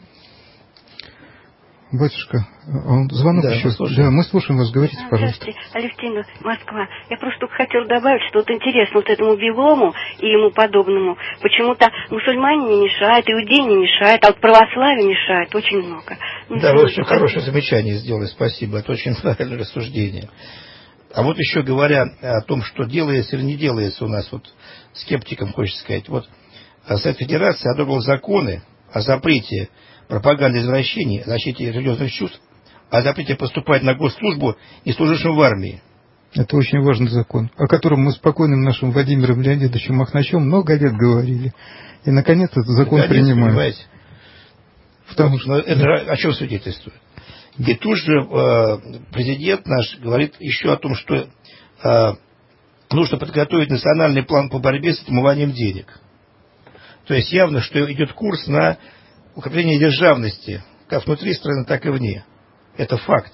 Батюшка, он звонок да, еще. Мы да, мы слушаем вас, говорите, пожалуйста. Здравствуйте, Алевтина, Москва. Я просто только хотела добавить, что вот интересно вот этому Белому и ему подобному. Почему-то мусульмане не мешают, иудеи не мешают, а вот православие мешает очень много. Ну, да, вы очень хорошее замечание сделали, спасибо. Это очень правильное рассуждение. А вот еще говоря о том, что делается или не делается у нас, вот скептикам хочется сказать, вот Совет Федерации одобрил законы о запрете пропаганды извращений, о защите религиозных чувств, о запрете поступать на госслужбу не служившим в армии. Это очень важный закон, о котором мы спокойным нашим Владимиром Леонидовичем Махначем много лет говорили. И, наконец, этот закон наконец, принимают. Понимаете? Потому что это о чем свидетельствует? И тут же э, президент наш говорит еще о том, что э, нужно подготовить национальный план по борьбе с отмыванием денег. То есть явно, что идет курс на укрепление державности, как внутри страны, так и вне. Это факт.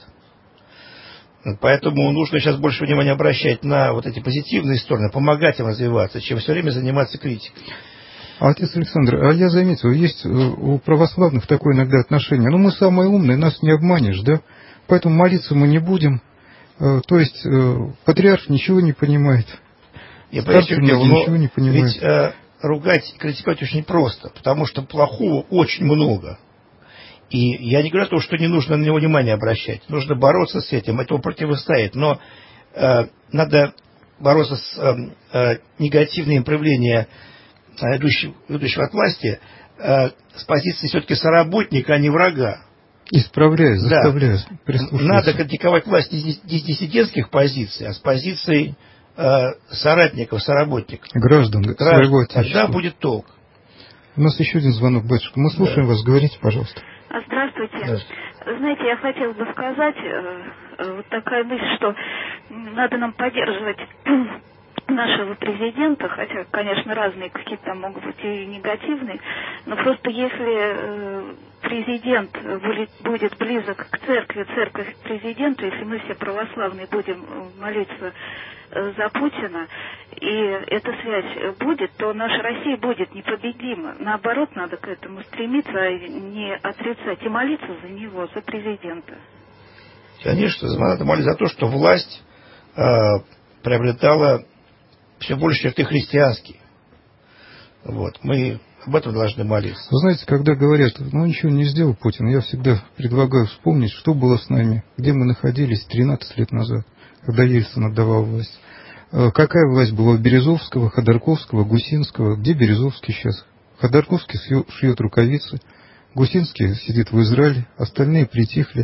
Поэтому нужно сейчас больше внимания обращать на вот эти позитивные стороны, помогать им развиваться, чем все время заниматься критикой. А, отец Александр, а я заметил, есть у православных такое иногда отношение. Ну, мы самые умные, нас не обманешь, да? Поэтому молиться мы не будем. То есть патриарх ничего не понимает. Я понимаю, ничего не понимает. Ведь ругать, критиковать очень просто, потому что плохого очень много. И я не говорю о том, что не нужно на него внимание обращать. Нужно бороться с этим, этому противостоять. Но э, надо бороться с э, э, негативными проявлениями э, идущего, идущего от власти э, с позиции все-таки соработника, а не врага. Исправляя, заставляя. Да. Надо критиковать власть не с диссидентских позиций, а с позиции соратников, соработников. Граждан, Граждан. Тогда будет толк. У нас еще один звонок, батюшка. Мы слушаем да. вас. Говорите, пожалуйста. Здравствуйте. Здравствуйте. Знаете, я хотела бы сказать, э, вот такая мысль, что надо нам поддерживать нашего президента, хотя, конечно, разные какие-то там могут быть и негативные, но просто если э, президент будет, будет близок к церкви, церковь к президенту, если мы все православные будем молиться э, за Путина, и эта связь будет, то наша Россия будет непобедима. Наоборот, надо к этому стремиться, а не отрицать, и молиться за него, за президента. Конечно, надо молиться за то, что власть э, приобретала все больше черты христианские. Вот. Мы об этом должны молиться. Вы знаете, когда говорят, ну ничего не сделал Путин, я всегда предлагаю вспомнить, что было с нами, где мы находились тринадцать лет назад, когда Ельцин отдавал власть. Какая власть была у Березовского, Ходорковского, Гусинского? Где Березовский сейчас? Ходорковский шьет рукавицы, Гусинский сидит в Израиле, остальные притихли.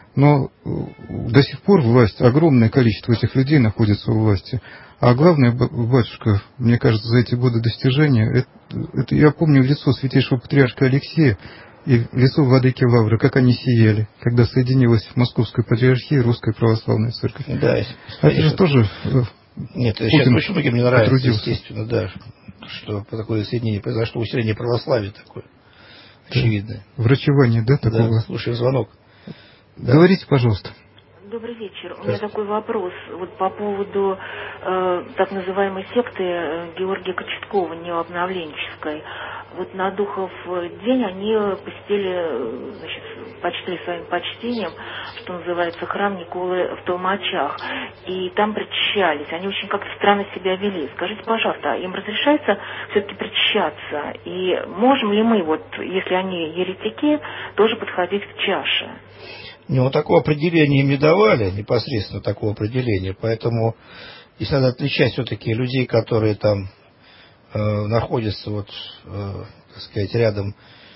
Но до сих пор власть, огромное количество этих людей находится у власти. А главное, батюшка, мне кажется, за эти годы достижения, это, это я помню лицо святейшего патриарха Алексея и лицо владыки Лавры, как они сияли, когда соединилась Московская патриархия и Русская православная церковь. Да, это же тоже... Нет, сейчас очень многим не нравится, потрудился. Естественно, да, что такое соединение произошло, усиление православия такое, очевидное. Да. Врачевание, да, такого? Да, слушаем звонок. Да. Говорите, пожалуйста. Добрый вечер. У меня такой вопрос вот по поводу э, так называемой секты Георгия Кочеткова, необновленческой. Вот на Духов день они посетили, значит, почтили своим почтением, что называется, храм Николы в Толмачах. И там причащались. Они очень как-то странно себя вели. Скажите, пожалуйста, им разрешается все-таки причащаться? И можем ли мы, вот, если они еретики, тоже подходить к чаше? Ну, такого определения им не давали, непосредственно такого определения, поэтому здесь надо отличать все-таки людей, которые там э, находятся, вот, э, так сказать, рядом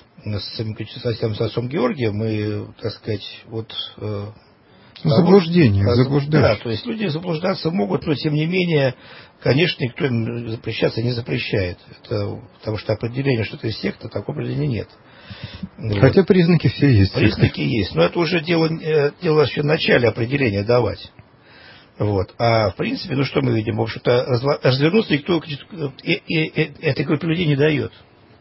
с, с тем с отцом Георгием, и, так сказать, вот... Э, заблуждение, того, заблуждение. Да, то есть люди заблуждаться могут, но, тем не менее, конечно, никто им запрещаться не запрещает, это, потому что определение, что это секта, такого определения нет. Хотя вот. Признаки все есть. Признаки есть, но это уже дело, дело вообще в начале определения давать. Вот. А в принципе, ну что мы видим, в общем-то, развернуться никто и, и, и, этой группе людей не дает.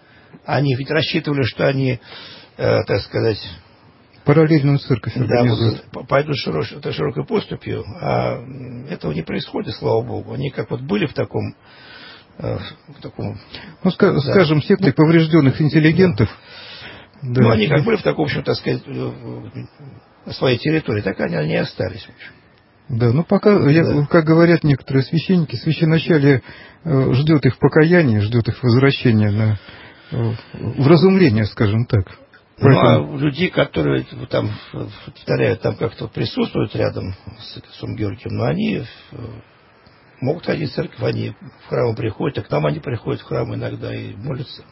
Они ведь рассчитывали, что они, э, так сказать... Параллельную церковь организуют. Да, пойдут широк, широкой поступью, а этого не происходит, слава Богу. Они как вот были в таком... В таком ну, ска- да. скажем, секты ну, поврежденных интеллигентов... Да. Да. Ну, они как были в таком, в общем, так сказать, на своей территории, так они, они и остались. В общем. Да, ну пока, да. я, как говорят некоторые священники, священноначалие э, ждет их покаяния, ждет их возвращения на, э, в разумление, скажем так. Ну, Поэтому... а люди, которые там, повторяют, там как-то присутствуют рядом с отцом Георгием, но они могут ходить в церковь, они в храм приходят, а к нам они приходят в храм иногда и молятся.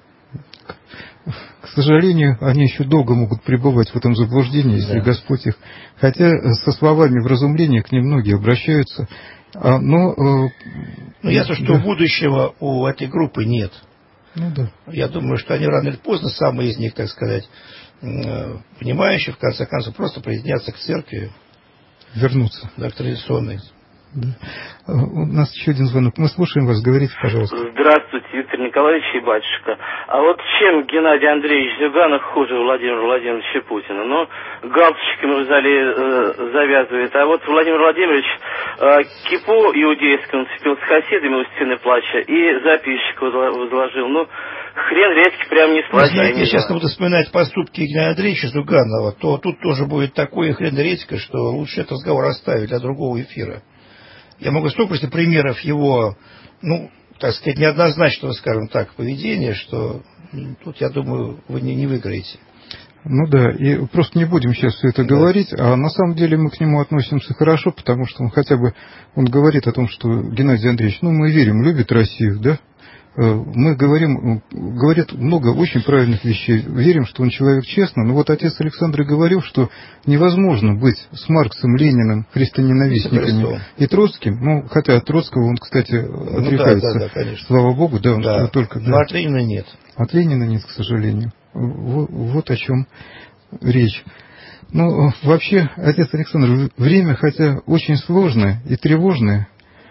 К сожалению, они еще долго могут пребывать в этом заблуждении, если да. Господь их... Хотя со словами вразумления к ним многие обращаются. А, но... Ну, ясно, что да. будущего у этой группы нет. Ну, да. Я думаю, что они рано или поздно, самые из них, так сказать, понимающие, в конце концов, просто присоединятся к церкви. Вернуться. Да, к традиционной. Да. У нас еще один звонок. Мы слушаем вас. Говорите, пожалуйста. Здравствуйте, Виктор Николаевич и батюшка. А вот чем Геннадий Андреевич Зюганов хуже Владимира Владимировича Путина? Ну, галстучками в зале э, завязывает. А вот Владимир Владимирович э, кипу иудейскую нацепил с хасидами у стены плача и записчик возложил. Ну, хрен редьки прям не спать. Знаете, я сейчас буду вспоминать поступки Геннадия Андреевича Зюганова, то тут тоже будет такое хрен редька, что лучше этот разговор оставить для другого эфира. Я могу столько просто примеров его, ну, так сказать, неоднозначного, скажем так, поведения, что тут, я думаю, вы не, не выиграете. Ну да, и просто не будем сейчас все это да. говорить, а на самом деле мы к нему относимся хорошо, потому что он хотя бы, он говорит о том, что Геннадий Андреевич, ну мы верим, любит Россию, да? Мы говорим, говорят много очень правильных вещей, верим, что он человек честный, но вот отец Александр говорил, что невозможно быть с Марксом, Лениным, христоненавистниками и Троцким, ну, хотя от Троцкого он, кстати, отрекается, ну, да, да, да, слава Богу, да, он да. только... Но да. от Ленина нет. От Ленина нет, к сожалению. Вот, вот о чем речь. Ну, вообще, отец Александр, время, хотя очень сложное и тревожное,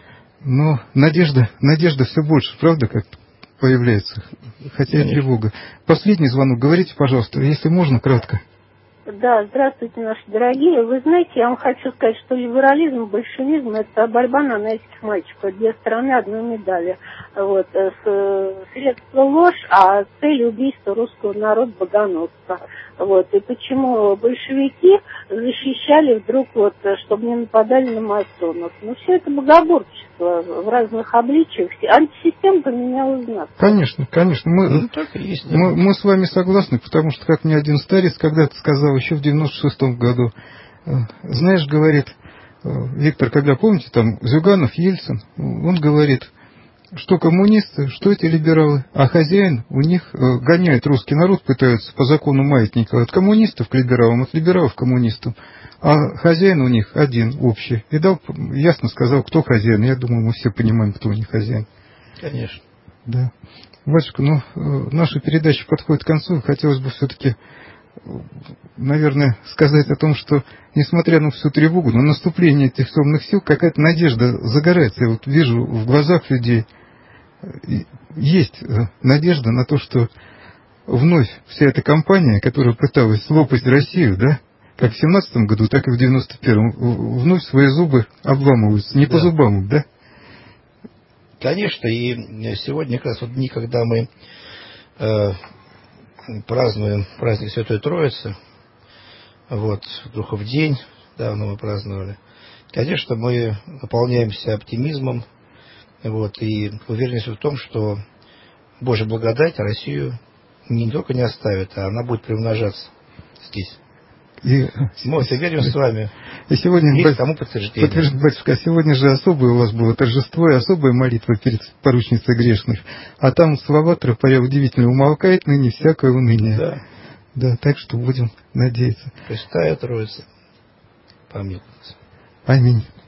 Но надежда, надежда все больше, правда, как появляется, хотя и тревога. Последний звонок, говорите, пожалуйста, если можно, кратко. Да, здравствуйте, наши дорогие. Вы знаете, я вам хочу сказать, что либерализм, большевизм – это борьба на нанайских мальчиков, две стороны одной медали. Вот, средство ложь, а цель убийства русского народа богоносца. Вот, и почему большевики защищали вдруг, вот, чтобы не нападали на масонов. Ну, все это богоборчество в разных обличиях. Антисистема поменяла знак. Конечно, конечно. Мы, ну, так и есть, да. мы, мы с вами согласны, потому что, как мне один старец когда-то сказал, еще в девяносто шестом году, знаешь, говорит, Виктор, когда, помните, там, Зюганов, Ельцин, он говорит, что коммунисты, что эти либералы, а хозяин у них э, гоняет русский народ, пытаются по закону маятника от коммунистов к либералам, от либералов к коммунистам, а хозяин у них один, общий. И дал, ясно сказал, кто хозяин. Я думаю, мы все понимаем, кто у них хозяин. Конечно. Да. Батюшка, ну, э, наша передача подходит к концу, хотелось бы все-таки, наверное, сказать о том, что, несмотря на всю тревогу, на наступление этих темных сил, какая-то надежда загорается. Я вот вижу в глазах людей, есть надежда на то, что вновь вся эта кампания, которая пыталась слопать Россию, да, как в семнадцатом году, так и в девяносто первом, вновь свои зубы обламываются, не да. по зубам, да? Конечно, и сегодня как раз вот дни, когда мы э, празднуем праздник Святой Троицы, вот, Духов день, давно мы праздновали, конечно, мы наполняемся оптимизмом, вот, и уверенностью в том, что Божья благодать Россию не только не оставит, а она будет приумножаться здесь. И, мы это верим с вами. И сегодня, есть тому подтверждение. Подтверждение, батюшка, сегодня же особое у вас было торжество и особая молитва перед поручницей грешных. А там слова тропаря удивительно умолкает ныне всякое уныние. Да. Да, так что будем надеяться. Пресвятая Троица, помилуй нас. Аминь.